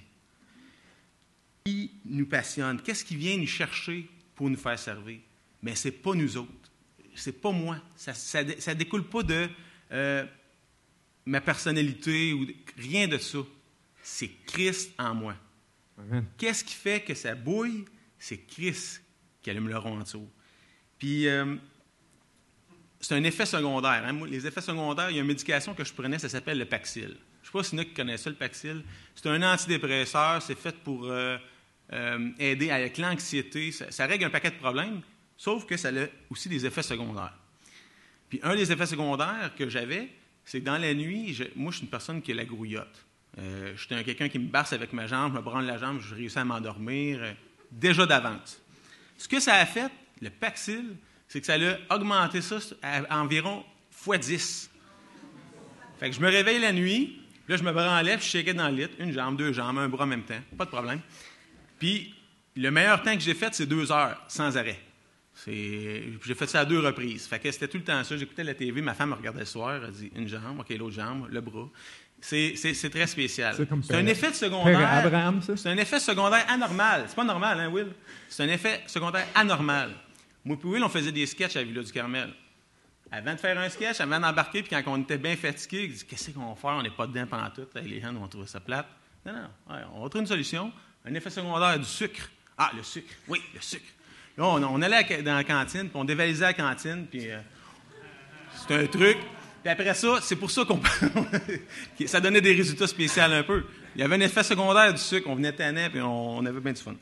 Qui nous passionne? Qu'est-ce qui vient nous chercher pour nous faire servir? Mais ce n'est pas nous autres. Ce n'est pas moi. Ça ne découle pas de euh, ma personnalité ou de, rien de ça. C'est Christ en moi. Amen. Qu'est-ce qui fait que ça bouille? C'est Christ qui allume le rond en dessous. Puis, euh, c'est un effet secondaire. Hein? Moi, les effets secondaires, il y a une médication que je prenais, ça s'appelle le Paxil. Je ne sais pas s'il y en a qui connaissent ça, le Paxil. C'est un antidépresseur, c'est fait pour euh, euh, aider avec l'anxiété. Ça, ça règle un paquet de problèmes, sauf que ça a aussi des effets secondaires. Puis, un des effets secondaires que j'avais, c'est que dans la nuit, je, moi, je suis une personne qui a la grouillotte. Euh, je suis quelqu'un qui me barce avec ma jambe, je me branle la jambe, je réussis à m'endormir, euh, déjà d'avance. Ce que ça a fait, le Paxil, c'est que ça a augmenté ça à environ fois dix. Fait que je me réveille la nuit, là, je me branlais, puis je shakais dans le lit, une jambe, deux jambes, un bras en même temps, pas de problème. Puis, le meilleur temps que j'ai fait, c'est deux heures, sans arrêt. C'est... J'ai fait ça à deux reprises. Fait que c'était tout le temps ça. J'écoutais la T V, ma femme me regardait le soir, elle dit une jambe, OK, l'autre jambe, le bras. C'est, c'est, c'est très spécial. C'est, c'est un effet secondaire. Père Abraham, ça? C'est un effet secondaire anormal. C'est pas normal, hein, Will? C'est un effet secondaire anormal. Moi et Will, on faisait des sketchs à la Villa du Carmel. Avant de faire un sketch, avant d'embarquer, puis quand on était bien fatigué, il dit qu'est-ce qu'on va faire? On n'est pas dedans pantoute. Les gens vont trouver ça plate. Non, non. Ouais, on va trouver une solution. Un effet secondaire du sucre. Ah, le sucre. Oui, le sucre. Là, on, on allait dans la cantine, puis on dévalisait la cantine, puis euh, c'est un truc. Puis après ça, c'est pour ça qu'on ça donnait des résultats spéciaux un peu. Il y avait un effet secondaire du sucre, on venait tanner, puis on, on avait bien du fun.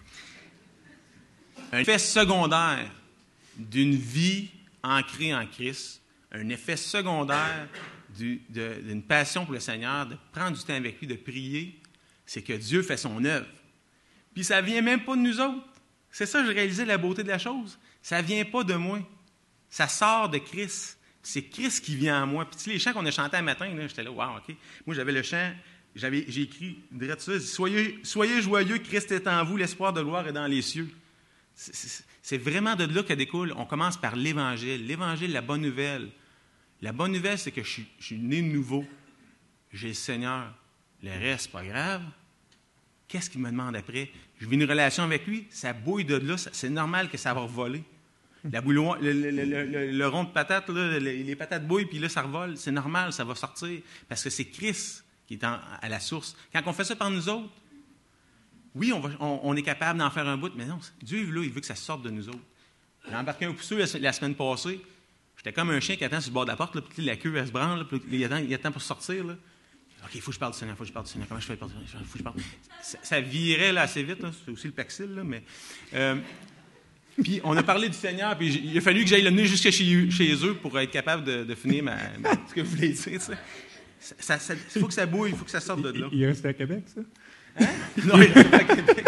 Un effet secondaire d'une vie ancrée en Christ, un effet secondaire du, de, d'une passion pour le Seigneur, de prendre du temps avec lui, de prier, c'est que Dieu fait son œuvre. Puis ça ne vient même pas de nous autres. C'est ça, j'ai réalisé la beauté de la chose. Ça ne vient pas de moi. Ça sort de Christ. C'est Christ qui vient en moi. Puis tu sais, les chants qu'on a chantés un matin, là, j'étais là, wow, OK. Moi, j'avais le chant, j'avais, j'ai écrit, direct ça, soyez, soyez joyeux, Christ est en vous, l'espoir de gloire est dans les cieux. C'est, c'est, c'est vraiment de là que découle. On commence par l'Évangile. L'Évangile, la bonne nouvelle. La bonne nouvelle, c'est que je suis, je suis né de nouveau. J'ai le Seigneur. Le reste, c'est pas grave. Qu'est-ce qu'il me demande après? Je vis une relation avec lui, ça bouille de là, ça, c'est normal que ça va revoler. La bouillon, le, le, le, le, le rond de patate, là, les patates bouillent, puis là, ça revole. C'est normal, ça va sortir. Parce que c'est Christ qui est en, à la source. Quand on fait ça par nous autres, oui, on, va, on, on est capable d'en faire un bout, mais non, Dieu, là, il veut que ça sorte de nous autres. J'ai embarqué un pousseux la, la semaine passée. J'étais comme un chien qui attend sur le bord de la porte, là, puis la queue, elle se branle, là, puis il attend, il attend pour sortir. Là. OK, il faut que je parle du Seigneur, il faut que je parle du Seigneur. Comment je fais? Il faut que je parle. Ça, ça virait là, assez vite, là. C'est aussi le Paxil, là, mais... Euh, puis on a parlé du Seigneur, puis il a fallu que j'aille le mener jusqu'à chez, chez eux pour être capable de, de finir ma, ma, ce que vous voulez dire. Tu sais. Il faut que ça bouille, il faut que ça sorte de là. Il, il reste à Québec, ça? Hein? Non, il reste à Québec.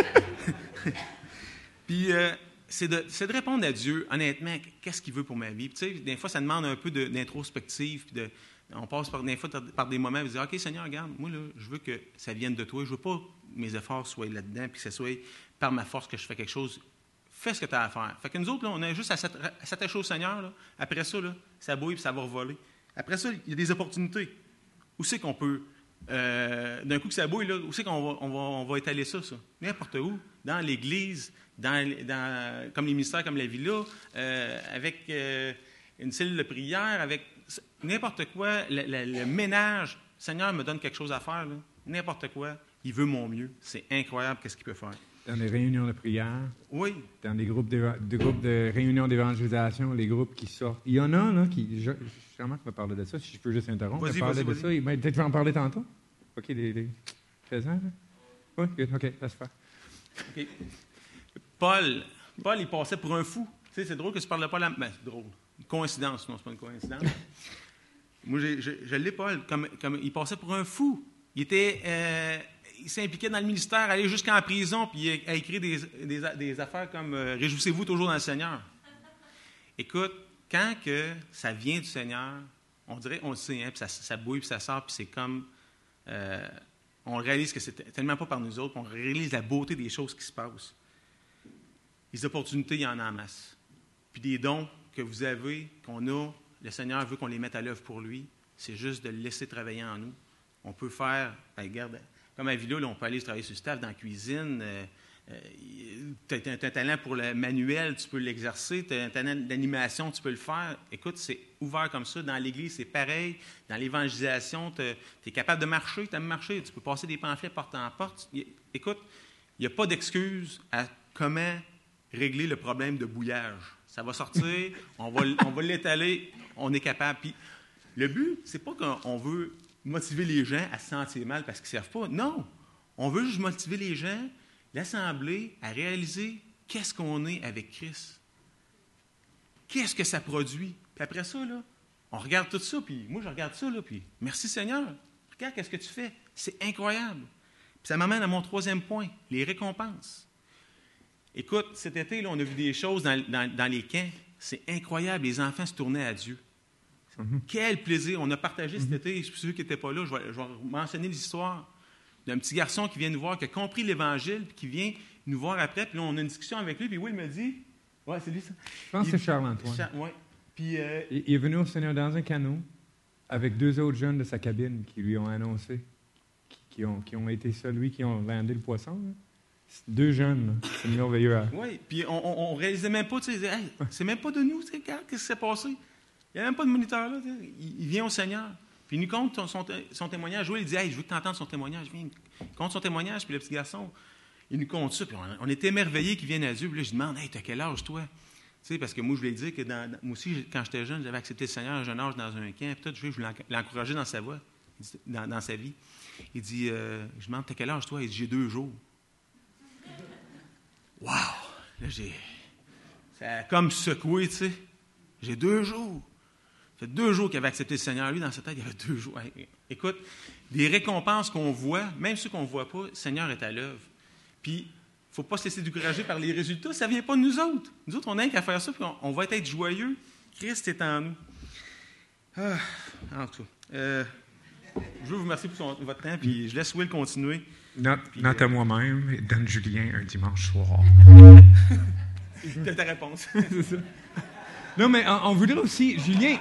Puis euh, c'est, de, c'est de répondre à Dieu, honnêtement, qu'est-ce qu'il veut pour ma vie. Puis, tu sais, des fois, ça demande un peu de, d'introspective, puis de... On passe par des fois par des moments où on dit « OK, Seigneur, regarde, moi, là, je veux que ça vienne de toi. Je veux pas que mes efforts soient là-dedans puis que ce soit par ma force que je fais quelque chose. Fais ce que tu as à faire. » Fait que nous autres, là, on a juste à s'attacher au Seigneur. Là. Après ça, là, ça bouille puis ça va revoler. Après ça, il y a des opportunités. Où c'est qu'on peut, euh, d'un coup que ça bouille, là, où c'est qu'on va, on va, on va étaler ça, ça? N'importe où. Dans l'Église, dans, dans, comme les ministères, comme la Villa, euh, avec euh, une cellule de prière, avec... N'importe quoi, le, le, le ménage, le Seigneur me donne quelque chose à faire, là. N'importe quoi, il veut mon mieux. C'est incroyable qu'est-ce qu'il peut faire. Dans les réunions de prière, oui. Dans des groupes de, des groupes de réunions d'évangélisation, les groupes qui sortent. Il y en a, là, qui... Je, sûrement que me parler de ça, si je peux juste interrompre. Vas-y, parler vas-y, de vas-y. ça. Ben, peut-être que je vais en parler tantôt. OK, les, les présents, là? Oui, OK, laisse faire. OK. Paul, Paul, il passait pour un fou. sais, c'est drôle que tu ne parles pas la... Ben, c'est drôle. Une coïncidence, non, c'est pas une coïncidence. Moi, j'ai, je, je l'ai pas. Comme, comme, il passait pour un fou. Il était... Euh, il s'impliquait dans le ministère, allait jusqu'en prison, puis il a, a écrit des, des, des affaires comme euh, « Réjouissez-vous toujours dans le Seigneur ». Écoute, quand que ça vient du Seigneur, on dirait, on le sait, hein, puis ça, ça bouille, puis ça sort, puis c'est comme... Euh, on réalise que c'est tellement pas par nous autres, on réalise la beauté des choses qui se passent. Les opportunités, il y en a en masse. Puis des dons que vous avez, qu'on a, le Seigneur veut qu'on les mette à l'œuvre pour lui. C'est juste de le laisser travailler en nous. On peut faire, ben, regarde, comme à Villa, là, on peut aller travailler sur le staff, dans la cuisine. Euh, euh, tu as un talent pour le manuel, tu peux l'exercer. Tu as un talent d'animation, tu peux le faire. Écoute, c'est ouvert comme ça. Dans l'Église, c'est pareil. Dans l'évangélisation, tu es capable de marcher, tu aimes marcher. Tu peux passer des pamphlets porte en porte. Écoute, il n'y a pas d'excuse à comment régler le problème de bouillage. Ça va sortir, on va, on va l'étaler, on est capable. Puis, le but, c'est pas qu'on veut motiver les gens à se sentir mal parce qu'ils ne savent pas. Non, on veut juste motiver les gens, l'Assemblée, à réaliser qu'est-ce qu'on est avec Christ. Qu'est-ce que ça produit. Puis après ça, là, on regarde tout ça, puis moi, je regarde ça, là, puis merci Seigneur. Regarde qu'est-ce que tu fais. C'est incroyable. Puis ça m'amène à mon troisième point, les récompenses. Écoute, cet été, là, on a vu des choses dans, dans, dans les camps. C'est incroyable. Les enfants se tournaient à Dieu. Mm-hmm. Quel plaisir. On a partagé cet été, pour ceux qui n'étaient pas là, je vais, je vais mentionner l'histoire d'un petit garçon qui vient nous voir, qui a compris l'Évangile, puis qui vient nous voir après. Puis là, on a une discussion avec lui, puis Will me dit... Ouais, c'est lui, ça. Je pense que c'est Charles-Antoine. Char- ouais. Puis, euh, il, il est venu au Seigneur dans un canot avec deux autres jeunes de sa cabine qui lui ont annoncé, qui, qui, ont, qui ont été celui qui ont landé le poisson, là. Deux jeunes, là. C'est merveilleux. Hein? Oui, puis on ne réalisait même pas, tu sais, hey, c'est même pas de nous, tu sais, regarde, qu'est-ce qui s'est passé. Il n'y a même pas de moniteur là, il, il vient au Seigneur. Puis il nous compte son, son, son témoignage. Oui, il dit, hey, je veux que tu entendes son témoignage. Viens, il compte son témoignage, puis le petit garçon, il nous compte ça, puis on, on était émerveillés qu'il vienne à Dieu. Puis là, je demande, hey, tu as quel âge, toi? Tu sais, parce que moi, je voulais dire que dans, moi aussi, quand j'étais jeune, j'avais accepté le Seigneur à un jeune âge dans un camp, puis tout, je voulais l'encourager dans sa voie, dans, dans sa vie. Il dit, euh, je demande, tu as quel âge, toi? Il dit, j'ai deux jours. Wow! Là, j'ai... Ça a comme secoué, tu sais. J'ai deux jours. Ça fait deux jours qu'il avait accepté le Seigneur. Lui, dans sa tête, il y avait deux jours. Écoute, des récompenses qu'on voit, même ceux qu'on ne voit pas, le Seigneur est à l'œuvre. Puis, il ne faut pas se laisser décourager par les résultats. Ça ne vient pas de nous autres. Nous autres, on n'a qu'à faire ça, puis on, on va être joyeux. Christ est en nous. Ah, en tout cas. Euh, je veux vous remercier pour son, votre temps, puis je laisse Will continuer. Note, Puis, note euh, à moi-même et donne Julien un dimanche soir. C'est ta réponse. C'est ça. Non, mais on, on voudrait aussi... Julien...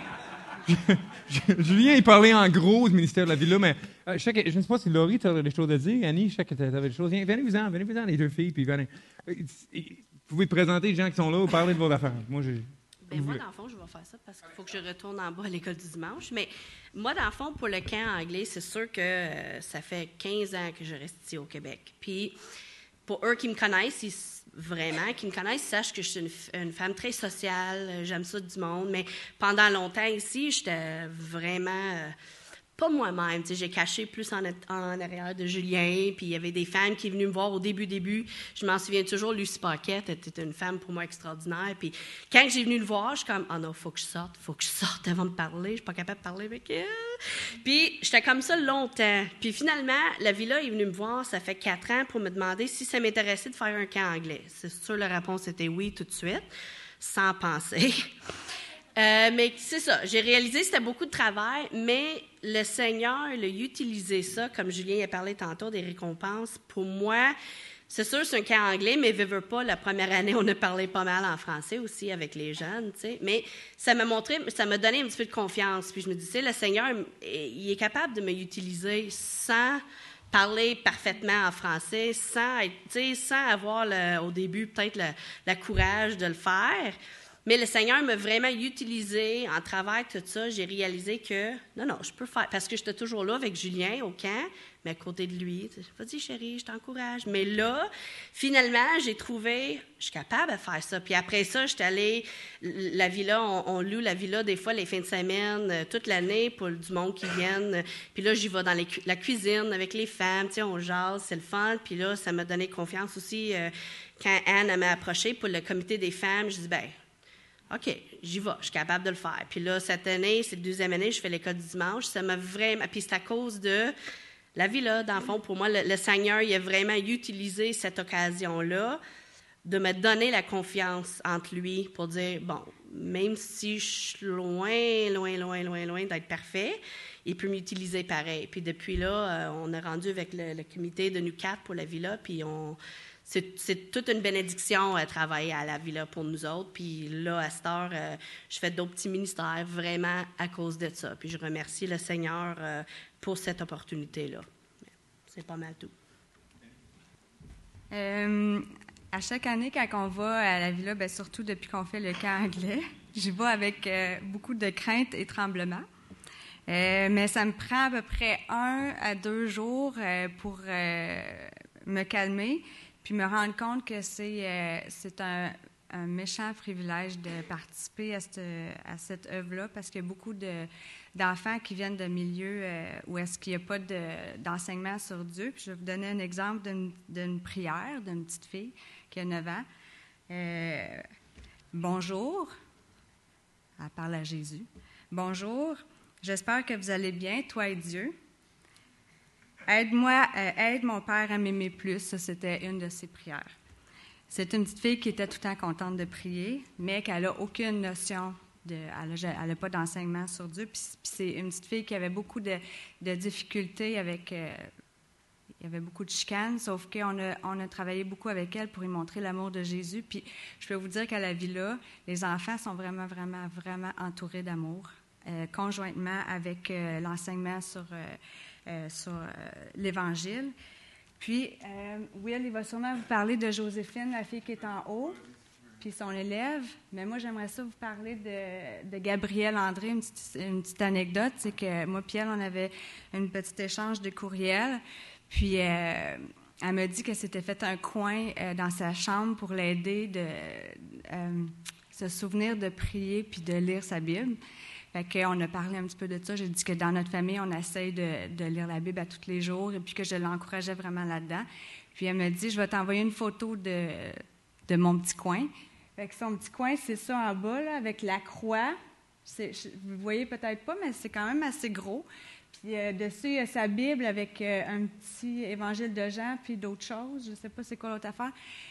Julien, il parlait en gros du ministère de la Villa, mais euh, je, sais que, je ne sais pas si Laurie, tu avais des choses à dire. Annie, je sais que tu avais des choses. Venez-vous-en, venez-vous-en, les deux filles, puis venez. Euh, Vous pouvez présenter les gens qui sont là ou parler de vos affaires. Moi, j'ai... Ben moi, dans le fond, je vais faire ça parce qu'il faut que je retourne en bas à l'école du dimanche. Mais moi, dans le fond, pour le camp anglais, c'est sûr que euh, ça fait quinze ans que je reste ici au Québec. Puis, pour eux qui me connaissent, ils, vraiment, qui me connaissent, ils sachent que je suis une, une femme très sociale, j'aime ça du monde. Mais pendant longtemps ici, j'étais vraiment... Euh, pas moi-même, tu sais, j'ai caché plus en, en arrière de Julien, puis il y avait des femmes qui venaient me voir au début, début. Je m'en souviens toujours, Lucie Paquette était une femme pour moi extraordinaire. Puis quand j'ai venu le voir, je suis comme, oh non, il faut que je sorte, il faut que je sorte avant de parler, je suis pas capable de parler avec elle. Puis j'étais comme ça longtemps. Puis finalement, la Villa est venue me voir, ça fait quatre ans, pour me demander si ça m'intéressait de faire un camp anglais. C'est sûr, la réponse était oui tout de suite, sans penser. Euh, mais c'est ça, j'ai réalisé que c'était beaucoup de travail, mais le Seigneur il a utilisé ça, comme Julien a parlé tantôt, des récompenses. Pour moi, c'est sûr, c'est un camp anglais, mais veux, veux pas, la première année, on a parlé pas mal en français aussi avec les jeunes, tu sais. Mais ça m'a montré, ça m'a donné un petit peu de confiance. Puis je me disais, le Seigneur, il est capable de m'utiliser sans parler parfaitement en français, sans, être, tu sais, sans avoir le, au début peut-être le, le courage de le faire. Mais le Seigneur m'a vraiment utilisé en travers tout ça. J'ai réalisé que, non, non, je peux faire, parce que j'étais toujours là avec Julien au camp, mais à côté de lui, vas-y chérie, je t'encourage. Mais là, finalement, j'ai trouvé, je suis capable de faire ça. Puis après ça, j'étais allée, la villa, on, on loue la villa des fois les fins de semaine, euh, toute l'année pour du monde qui viennent. Puis là, j'y vais dans les, la cuisine avec les femmes, tu sais, on jase, c'est le fun. Puis là, ça m'a donné confiance aussi. Euh, quand Anne elle m'a approchée pour le comité des femmes, je dis, ben OK, j'y vais, je suis capable de le faire. Puis là, cette année, c'est la deuxième année, je fais l'école du dimanche. Ça m'a vraiment... Puis c'est à cause de la vie, là, dans le fond, pour moi, le, le Seigneur, il a vraiment utilisé cette occasion-là de me donner la confiance entre lui pour dire, bon, même si je suis loin, loin, loin, loin, loin d'être parfait, il peut m'utiliser pareil. Puis depuis là, on est rendu avec le, le comité de N U C A T pour la Villa, puis on... C'est, c'est toute une bénédiction à travailler à la Villa pour nous autres. Puis là, à cette heure, euh, je fais d'autres petits ministères vraiment à cause de ça. Puis je remercie le Seigneur euh, pour cette opportunité-là. C'est pas mal tout. Euh, à chaque année, quand on va à la Villa, bien, surtout depuis qu'on fait le camp anglais, j'y vais avec euh, beaucoup de crainte et tremblement. Euh, mais ça me prend à peu près un à deux jours euh, pour euh, me calmer. Puis me rendre compte que c'est, euh, c'est un, un méchant privilège de participer à cette, à cette œuvre-là parce qu'il y a beaucoup de, d'enfants qui viennent de milieux euh, où est-ce qu'il n'y a pas de, d'enseignement sur Dieu. Puis je vais vous donner un exemple d'une, d'une prière d'une petite fille qui a neuf ans. Euh, Bonjour. Elle parle à Jésus. Bonjour. J'espère que vous allez bien, toi et Dieu. Aide-moi, euh, aide mon père à m'aimer plus. Ça, c'était une de ses prières. C'est une petite fille qui était tout le temps contente de prier, mais qu'elle n'a aucune notion, de, elle n'a pas d'enseignement sur Dieu. Puis, puis c'est une petite fille qui avait beaucoup de, de difficultés avec... Euh, il y avait beaucoup de chicanes, sauf qu'on a, on a travaillé beaucoup avec elle pour lui montrer l'amour de Jésus. Puis je peux vous dire qu'à la Villa, les enfants sont vraiment, vraiment, vraiment entourés d'amour, euh, conjointement avec euh, l'enseignement sur... Euh, Euh, sur euh, l'Évangile. Puis, euh, Will, il va sûrement vous parler de Joséphine, la fille qui est en haut, puis son élève. Mais moi, j'aimerais ça vous parler de, de Gabrielle André, une petite, une petite anecdote. C'est que moi et elle, on avait un petit échange de courriels. Puis, euh, elle m'a dit qu'elle s'était fait un coin euh, dans sa chambre pour l'aider de euh, se souvenir de prier puis de lire sa Bible. Fait qu'on a parlé un petit peu de ça. J'ai dit que dans notre famille, on essaye de, de lire la Bible à tous les jours et puis que je l'encourageais vraiment là-dedans. Puis elle me dit, je vais t'envoyer une photo de, de mon petit coin. Fait que son petit coin, c'est ça en bas, là, avec la croix. C'est, je, vous voyez peut-être pas, mais c'est quand même assez gros. Puis euh, dessus, il y a sa Bible avec euh, un petit évangile de Jean puis d'autres choses. Je ne sais pas c'est quoi l'autre affaire.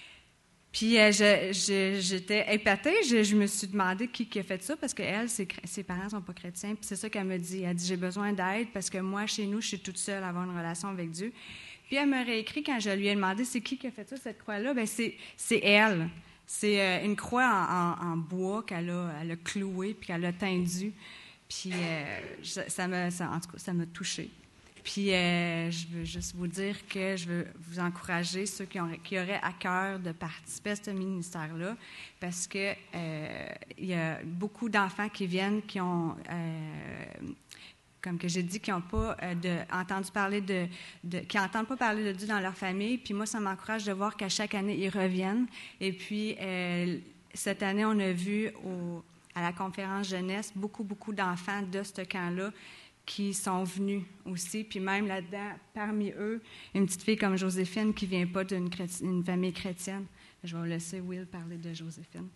Puis euh, je, je, j'étais épatée. Je, je me suis demandé qui, qui a fait ça parce qu'elle, ses, ses parents ne sont pas chrétiens. Puis c'est ça qu'elle me dit. Elle dit, j'ai besoin d'aide parce que moi, chez nous, je suis toute seule à avoir une relation avec Dieu. Puis elle me réécrit quand je lui ai demandé c'est qui qui a fait ça, cette croix-là. Bien, c'est, c'est elle. C'est euh, une croix en, en, en bois qu'elle a, elle a clouée puis qu'elle a teindue. Puis euh, ça, ça m'a, ça, en tout cas, ça m'a touchée. Puis, euh, je veux juste vous dire que je veux vous encourager, ceux qui, ont, qui auraient à cœur de participer à ce ministère-là, parce que euh, il y a beaucoup d'enfants qui viennent, qui ont, euh, comme que j'ai dit, qui n'ont pas euh, de, entendu parler de, de, qui n'entendent pas parler de Dieu dans leur famille. Puis moi, ça m'encourage de voir qu'à chaque année, ils reviennent. Et puis, euh, cette année, on a vu au, à la conférence jeunesse beaucoup, beaucoup d'enfants de ce camp-là qui sont venus aussi, puis même là-dedans, parmi eux, une petite fille comme Joséphine qui ne vient pas d'une chréti- une famille chrétienne. Je vais laisser Will parler de Joséphine.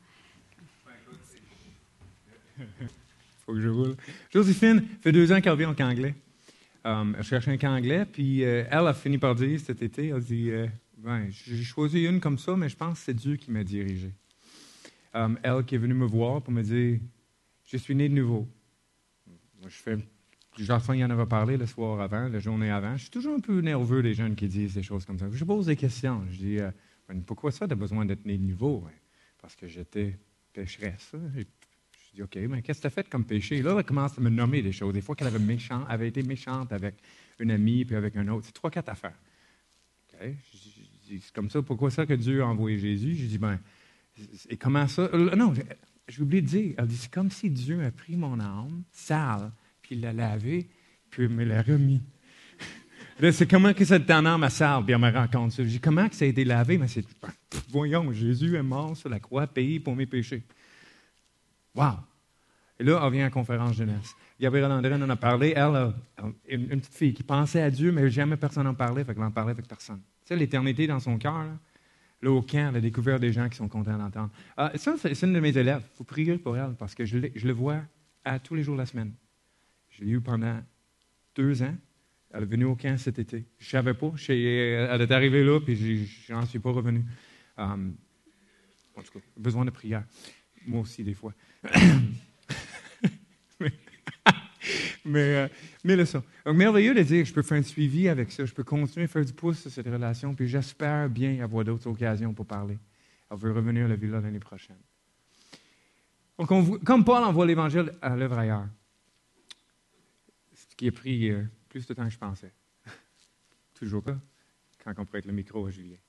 Faut que je roule. Joséphine fait deux ans qu'elle vient au camp anglais. Um, elle cherche un camp anglais, puis euh, elle a fini par dire cet été, elle a dit, euh, ben, j'ai choisi une comme ça, mais je pense que c'est Dieu qui m'a dirigé. Um, elle qui est venue me voir pour me dire, je suis né de nouveau. Moi, je fais Jean-François y en avait parlé le soir avant, la journée avant. Je suis toujours un peu nerveux des jeunes qui disent des choses comme ça. Je pose des questions. Je dis, euh, pourquoi ça, tu as besoin d'être né de nouveau? Parce que j'étais pécheresse. Et je dis, OK, mais qu'est-ce que tu as fait comme péché? Là, elle commence à me nommer des choses. Des fois qu'elle avait, méchant, avait été méchante avec une amie puis avec un autre. C'est trois, quatre affaires. Okay? Je, je, je dis, c'est comme ça. Pourquoi ça que Dieu a envoyé Jésus? Je dis, ben, et comment ça? Euh, non, j'ai oublié de dire. Elle dit, c'est comme si Dieu a pris mon âme sale, puis il l'a lavé, puis il me l'a remis. Là, c'est comment que cette âme à sale, puis elle me raconte ça. Je dis, comment que ça a été lavé? Mais c'est, voyons, Jésus est mort sur la croix, payé pour mes péchés. Wow! Et là, elle vient à la conférence jeunesse. Gabrielle André en a parlé. Elle, une, une petite fille qui pensait à Dieu, mais jamais personne n'en parlait, fait qu'elle n'en parlait avec personne. Tu sais, l'éternité dans son cœur, là, Là, au camp, elle a découvert des gens qui sont contents d'entendre. Ah, ça, c'est, c'est une de mes élèves. Il faut prier pour elle parce que je, je le vois à tous les jours de la semaine. Je l'ai eu pendant deux ans. Elle est venue au camp cet été. Je ne savais pas. Je, elle est arrivée là, puis je n'en suis pas revenu. Um, en tout cas, besoin de prière. Moi aussi, des fois. mais, mais, euh, mais là, ça. Donc, merveilleux de dire que je peux faire un suivi avec ça. Je peux continuer à faire du pouce sur cette relation, puis j'espère bien avoir d'autres occasions pour parler. Elle veut revenir à la villa l'année prochaine. Donc, on, comme Paul envoie l'Évangile à l'œuvre ailleurs, ce qui a pris euh, plus de temps que je pensais. Toujours pas, quand on prête le micro à Julien.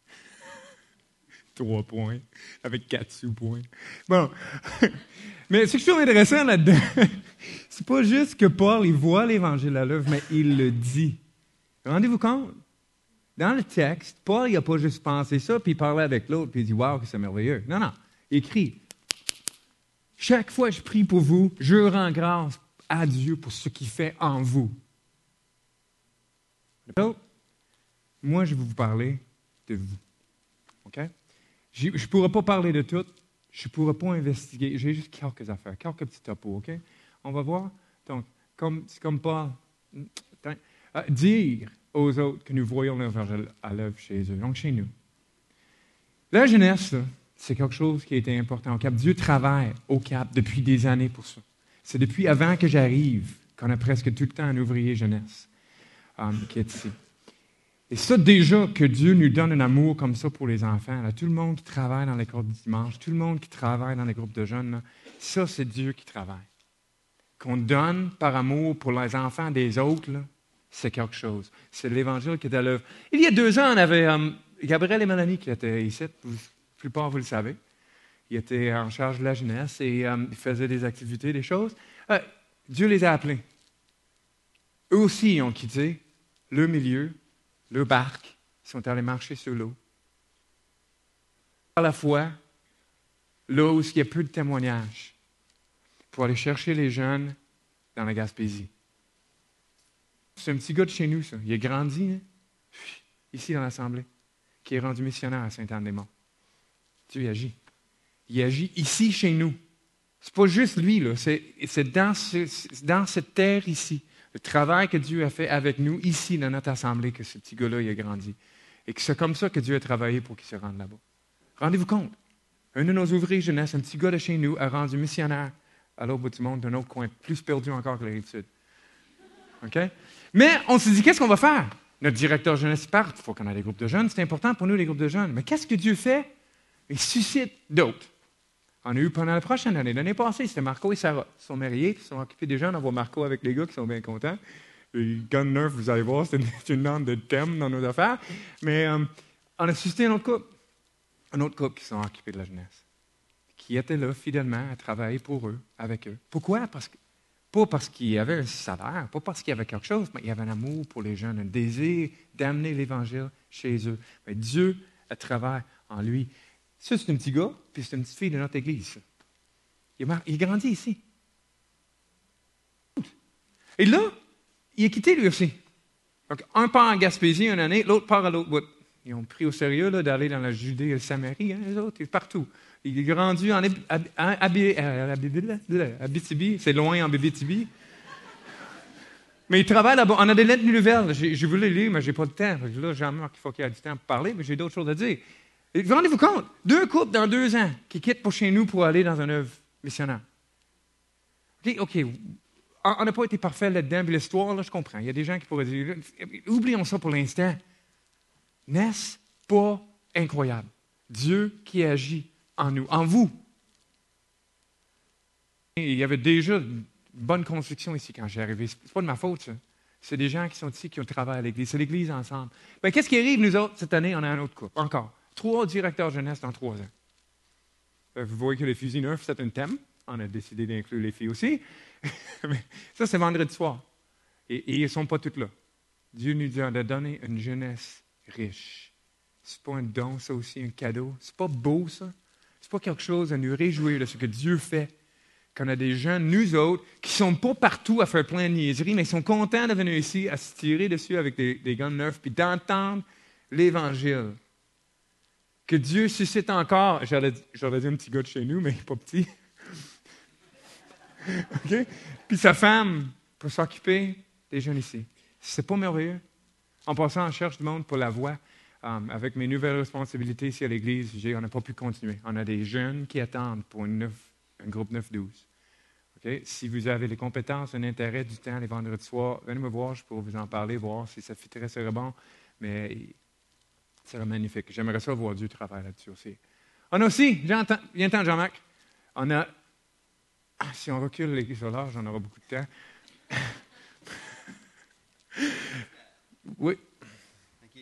Trois points, avec quatre sous-points. Bon. Mais ce que je trouve intéressant là-dedans, c'est pas juste que Paul, il voit l'Évangile à l'œuvre, mais il le dit. Rendez-vous compte? Dans le texte, Paul, il n'a pas juste pensé ça, puis il parlait avec l'autre, puis il dit « Wow, c'est merveilleux ». Non, non. Il écrit « Chaque fois que je prie pour vous, je rends grâce à Dieu pour ce qu'il fait en vous. » Moi, je vais vous parler de vous. OK? Je ne pourrai pas parler de tout. Je ne pourrai pas investiguer. J'ai juste quelques affaires, quelques petits topos. OK? On va voir. Donc, comme, c'est comme Paul. Euh, dire aux autres que nous voyons l'Évangile à l'œuvre chez eux, donc chez nous. La jeunesse, là, c'est quelque chose qui a été important au Cap. Dieu travaille au Cap depuis des années pour ça. C'est depuis avant que j'arrive qu'on a presque tout le temps un ouvrier jeunesse um, qui est ici. Et ça, déjà, que Dieu nous donne un amour comme ça pour les enfants, là, tout le monde qui travaille dans les cours du dimanche, tout le monde qui travaille dans les groupes de jeunes, là, ça, c'est Dieu qui travaille. Qu'on donne par amour pour les enfants des autres, là, c'est quelque chose. C'est l'Évangile qui est à l'œuvre. Il y a deux ans, on avait um, Gabriel et Mélanie qui étaient ici, la plupart, vous le savez. Ils étaient en charge de la jeunesse et um, ils faisaient des activités, des choses. Euh, Dieu les a appelés. Eux aussi, ils ont quitté le milieu, leur barque, ils sont allés marcher sur l'eau. À la fois, là où il y a peu de témoignages, pour aller chercher les jeunes dans la Gaspésie. C'est un petit gars de chez nous, ça. Il a grandi, hein, ici dans l'Assemblée, qui est rendu missionnaire à Saint-Anne-des-Monts. Dieu il agit. Il agit ici, chez nous. C'est pas juste lui, là. C'est, c'est dans, ce, c'est dans cette terre ici. Le travail que Dieu a fait avec nous, ici, dans notre assemblée, que ce petit gars-là, il a grandi. Et que c'est comme ça que Dieu a travaillé pour qu'il se rende là-bas. Rendez-vous compte. Un de nos ouvriers jeunesse, un petit gars de chez nous, a rendu missionnaire à l'autre bout du monde, d'un autre coin, plus perdu encore que la Rive-Sud. OK? Mais on s'est dit, qu'est-ce qu'on va faire? Notre directeur jeunesse part, il faut qu'on ait des groupes de jeunes, c'est important pour nous, les groupes de jeunes. Mais qu'est-ce que Dieu fait? Il suscite d'autres. On a eu pendant la prochaine année. L'année passée, c'était Marco et Sarah. Ils sont mariés, ils sont occupés des jeunes. On voit Marco avec les gars qui sont bien contents. Le Gun Nerf, vous allez voir, c'est une, c'est une lande de thème dans nos affaires. Mais euh, on a suscité un autre couple. Un autre couple qui sont occupés de la jeunesse. Qui étaient là, fidèlement, à travailler pour eux, avec eux. Pourquoi? Parce que, pas parce qu'il y avait un salaire, pas parce qu'il y avait quelque chose, mais il y avait un amour pour les jeunes, un désir d'amener l'Évangile chez eux. Mais Dieu, à travers en lui. Ça, c'est un petit gars, puis c'est une petite fille de notre église. Ça. Il, est mar... il grandit ici. Et là, il est quitté lui aussi. Donc, un part en Gaspésie une année, l'autre part à l'autre bout. Ils ont pris au sérieux là, d'aller dans la Judée et le Samarie, hein, les autres, partout. Il est grandi en Abitibi, c'est loin en Abitibi. Mais il travaille là-bas. On a des lettres nouvelles. J'ai, je voulais lire, mais je n'ai pas de temps. Là, Jean-Marc, il faut qu'il y ait du temps pour parler, mais j'ai d'autres choses à dire. Et rendez-vous compte, deux couples dans deux ans qui quittent pour chez nous pour aller dans une œuvre missionnaire. OK, OK. On n'a pas été parfait là-dedans, puis l'histoire, là, je comprends. Il y a des gens qui pourraient dire, oublions ça pour l'instant. N'est-ce pas incroyable? Dieu qui agit en nous, en vous. Et il y avait déjà une bonne construction ici quand j'ai arrivé. Ce n'est pas de ma faute, ça. C'est des gens qui sont ici, qui ont travaillé à l'Église. C'est l'Église ensemble. Bien, qu'est-ce qui arrive, nous autres, cette année? On a un autre couple, encore. Trois directeurs jeunesse dans trois ans. Vous voyez que les fusils neufs, c'est un thème. On a décidé d'inclure les filles aussi. Mais ça, c'est vendredi soir. Et, et ils ne sont pas toutes là. Dieu nous a donné une jeunesse riche. C'est pas un don, ça aussi, un cadeau. C'est pas beau, ça. C'est pas quelque chose à nous réjouir de ce que Dieu fait. Qu'on a des gens, nous autres, qui sont pas partout à faire plein de niaiseries, mais ils sont contents de venir ici à se tirer dessus avec des, des guns neufs puis d'entendre l'Évangile. Que Dieu suscite encore, j'aurais, j'aurais dit un petit gars de chez nous, mais pas petit. OK? Puis sa femme pour s'occuper des jeunes ici. C'est pas merveilleux? En passant en cherche du monde pour la voix, um, avec mes nouvelles responsabilités ici à l'Église, j'ai, on n'a pas pu continuer. On a des jeunes qui attendent pour une neuf, un groupe neuf douze. Okay? Si vous avez les compétences, un intérêt, du temps les vendredis soirs, venez me voir, je pourrais vous en parler, voir si ça fitterait, serait bon. Mais ça serait magnifique. J'aimerais ça voir Dieu travailler là-dessus aussi. On a aussi, j'entends, viens-t'en Jean-Marc, on a, si on recule l'Église sur l'âge, on aura beaucoup de temps. Oui. OK.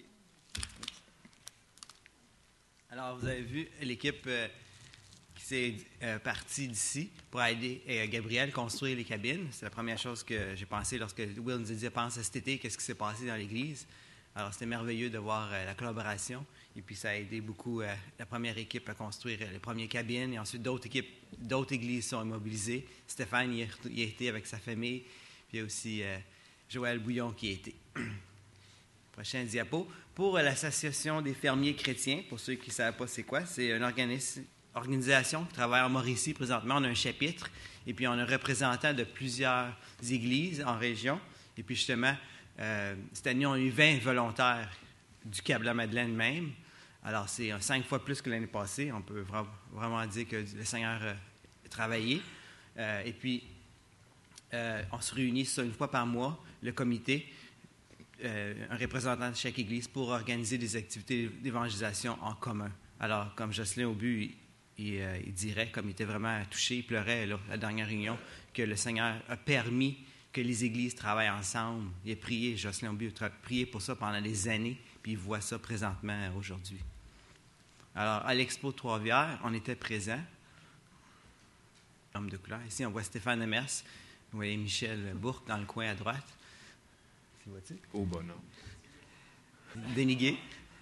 Alors, vous avez vu l'équipe euh, qui s'est euh, partie d'ici pour aider euh, Gabriel à construire les cabines. C'est la première chose que j'ai pensé lorsque Will nous a dit « Pense à cet été, qu'est-ce qui s'est passé dans l'Église? » Alors, c'était merveilleux de voir euh, la collaboration. Et puis, ça a aidé beaucoup euh, la première équipe à construire euh, les premières cabines. Et ensuite, d'autres équipes, d'autres églises sont immobilisées. Stéphane, il a, il a été avec sa famille. Puis, il y a aussi euh, Joël Bouillon qui a été. Prochain diapo. Pour euh, l'Association des fermiers chrétiens, pour ceux qui ne savent pas c'est quoi, c'est une organis- organisation qui travaille en Mauricie présentement. On a un chapitre. Et puis, on a un représentant de plusieurs églises en région. Et puis, justement, Euh, cette année, on a eu vingt volontaires du Cap-de-la-Madeleine même. Alors, c'est euh, cinq fois plus que l'année passée. On peut vra- vraiment dire que le Seigneur euh, a travaillé. Euh, et puis, euh, on se réunit ça une fois par mois, le comité, euh, un représentant de chaque église pour organiser des activités d'évangélisation en commun. Alors, comme Jocelyn Aubu, il, il, euh, il dirait, comme il était vraiment touché, il pleurait là, la dernière réunion, que le Seigneur a permis que les églises travaillent ensemble. Il a prié, Jocelyn Aubu a prié pour ça pendant des années, puis il voit ça présentement aujourd'hui. Alors, à l'Expo de Trois-Rivières, on était présents. Homme de couleur. Ici, on voit Stéphane Demers. Vous voyez Michel Bourque dans le coin à droite. Tu vois-tu? Oh, bon, non. Denis Gay.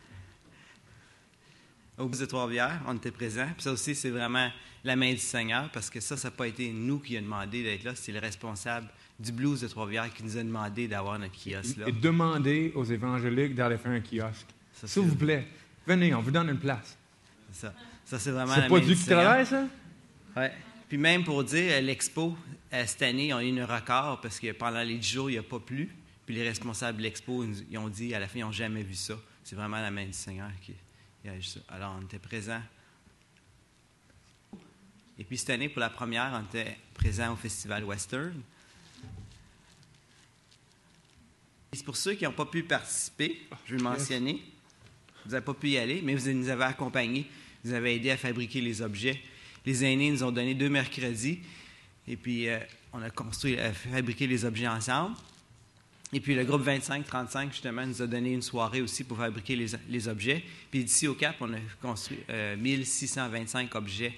Au bout de Trois-Rivières, on était présents. Puis ça aussi, c'est vraiment la main du Seigneur, parce que ça, ça n'a pas été nous qui a demandé d'être là, c'est le responsable du Blues de Trois-Rivières qui nous a demandé d'avoir notre kiosque là. Et demandez aux évangéliques d'aller faire un kiosque. Ça, S'il vous plaît, venez, on vous donne une place. C'est ça. Ça, c'est vraiment C'est la pas main Dieu du qui Seigneur. travaille, ça? Oui. Puis même pour dire, l'expo, euh, cette année, on a eu un record parce que pendant les dix jours, il n'y a pas plu. Puis les responsables de l'expo, ils, ils ont dit, à la fin, ils n'ont jamais vu ça. C'est vraiment la main du Seigneur qui, qui a eu ça. Alors, on était présents. Et puis cette année, pour la première, on était présents au Festival Western. Et c'est pour ceux qui n'ont pas pu participer, je vais le mentionner. Vous n'avez pas pu y aller, mais vous nous avez accompagnés. Vous avez aidé à fabriquer les objets. Les aînés nous ont donné deux mercredis. Et puis, euh, on a construit, euh, fabriqué les objets ensemble. Et puis, le groupe vingt-cinq trente-cinq, justement, nous a donné une soirée aussi pour fabriquer les, les objets. Puis, d'ici au Cap, on a construit euh, mille six cent vingt-cinq objets.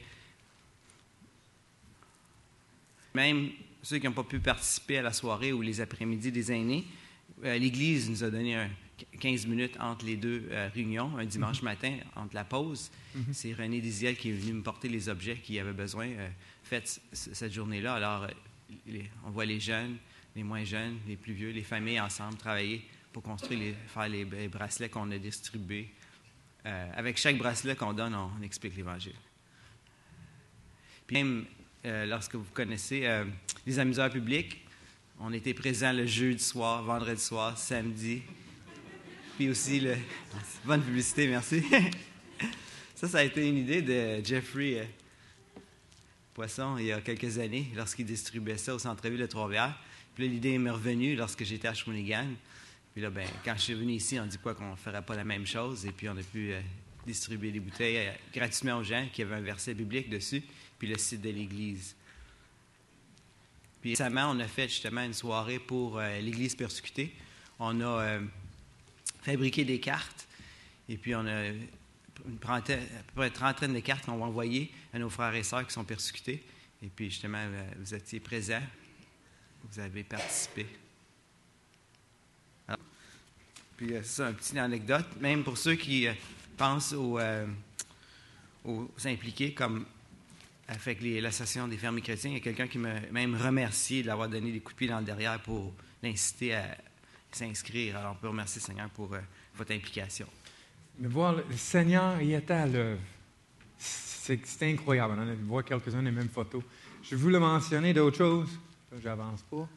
Même ceux qui n'ont pas pu participer à la soirée ou les après-midi des aînés, euh, l'Église nous a donné un quinze minutes entre les deux euh, réunions, un dimanche mm-hmm. matin, entre la pause. Mm-hmm. C'est René Désiel qui est venu me porter les objets qu'il avait besoin euh, faits c- cette journée-là. Alors, euh, les, on voit les jeunes, les moins jeunes, les plus vieux, les familles ensemble travailler pour construire, les, faire les, les bracelets qu'on a distribués. Euh, avec chaque bracelet qu'on donne, on, on explique l'Évangile. Puis même euh, lorsque vous connaissez euh, les amuseurs publics, on était présents le jeudi soir, vendredi soir, samedi. Puis aussi, le... bonne publicité, merci. Ça, ça a été une idée de Jeffrey euh, Poisson il y a quelques années, lorsqu'il distribuait ça au centre-ville de Trois-Rivières. Puis là, l'idée m'est revenue lorsque j'étais à Shawinigan. Puis là, ben, quand je suis venu ici, on dit quoi qu'on ne ferait pas la même chose. Et puis, on a pu euh, distribuer des bouteilles euh, gratuitement aux gens qui avaient un verset biblique dessus, puis le site de l'Église. Puis récemment, on a fait justement une soirée pour euh, l'Église persécutée. On a euh, fabriqué des cartes, et puis on a une trentaine, à peu près une trentaine de cartes qu'on va envoyer à nos frères et sœurs qui sont persécutés. Et puis justement, vous étiez présents, vous avez participé. Alors, puis c'est ça, une petite anecdote, même pour ceux qui euh, pensent aux, euh, aux impliqués, comme avec les, l'association des fermiers chrétiens, il y a quelqu'un qui m'a même remercié de l'avoir donné des coups de pied dans le derrière pour l'inciter à s'inscrire. Alors, on peut remercier le Seigneur pour euh, votre implication. Mais voir le Seigneur, il était à l'œuvre. C'est, c'est incroyable. On a voir quelques-unes des mêmes photos. Je voulais mentionner d'autres choses. Là, j'avance pas.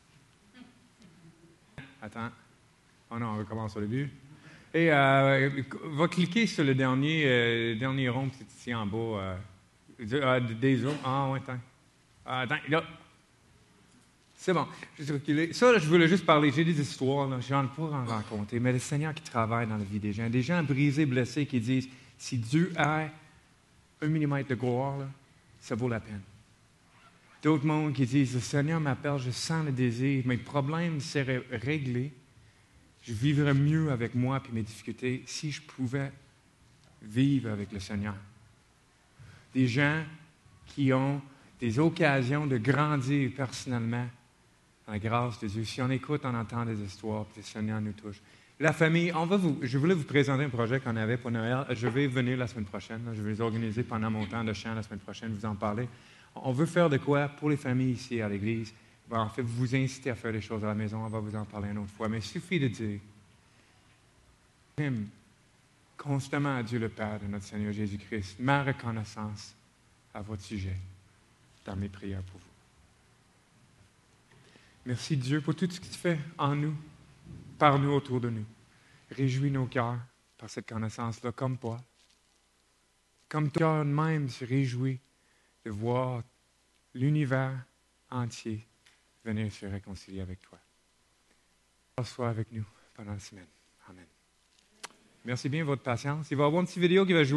Attends. Oh non, on recommence au début. Et euh, va cliquer sur le dernier, euh, dernier rond, c'est ici en bas. Euh, euh, des autres. Ah, ouais, attends. Ah, attends, là. C'est bon. Juste reculer. Ça, là, je voulais juste parler. J'ai des histoires, là, je n'en ai pas en raconter, mais le Seigneur qui travaille dans la vie des gens. Des gens brisés, blessés, qui disent, si Dieu a un millimètre de gloire, là, ça vaut la peine. D'autres mondes qui disent, le Seigneur m'appelle, je sens le désir, mes problèmes seraient réglés, je vivrais mieux avec moi et mes difficultés si je pouvais vivre avec le Seigneur. Des gens qui ont des occasions de grandir personnellement dans la grâce de Dieu. Si on écoute, on entend des histoires, puis le Seigneur nous touche. La famille, on va vous, je voulais vous présenter un projet qu'on avait pour Noël. Je vais venir la semaine prochaine. Je vais les organiser pendant mon temps de chant la semaine prochaine, vous en parler. On veut faire de quoi pour les familles ici à l'Église. En fait, vous inciter à faire des choses à la maison. On va vous en parler une autre fois. Mais il suffit de dire constamment à Dieu le Père de notre Seigneur Jésus-Christ ma reconnaissance à votre sujet dans mes prières pour vous. Merci Dieu pour tout ce que tu fais en nous, par nous, autour de nous. Réjouis nos cœurs par cette connaissance-là, comme Paul. Comme ton cœur même se réjouit de voir l'univers entier venir se réconcilier avec toi. Sois avec nous pendant la semaine. Amen. Merci bien de votre patience. Il va y avoir une petite vidéo qui va jouer.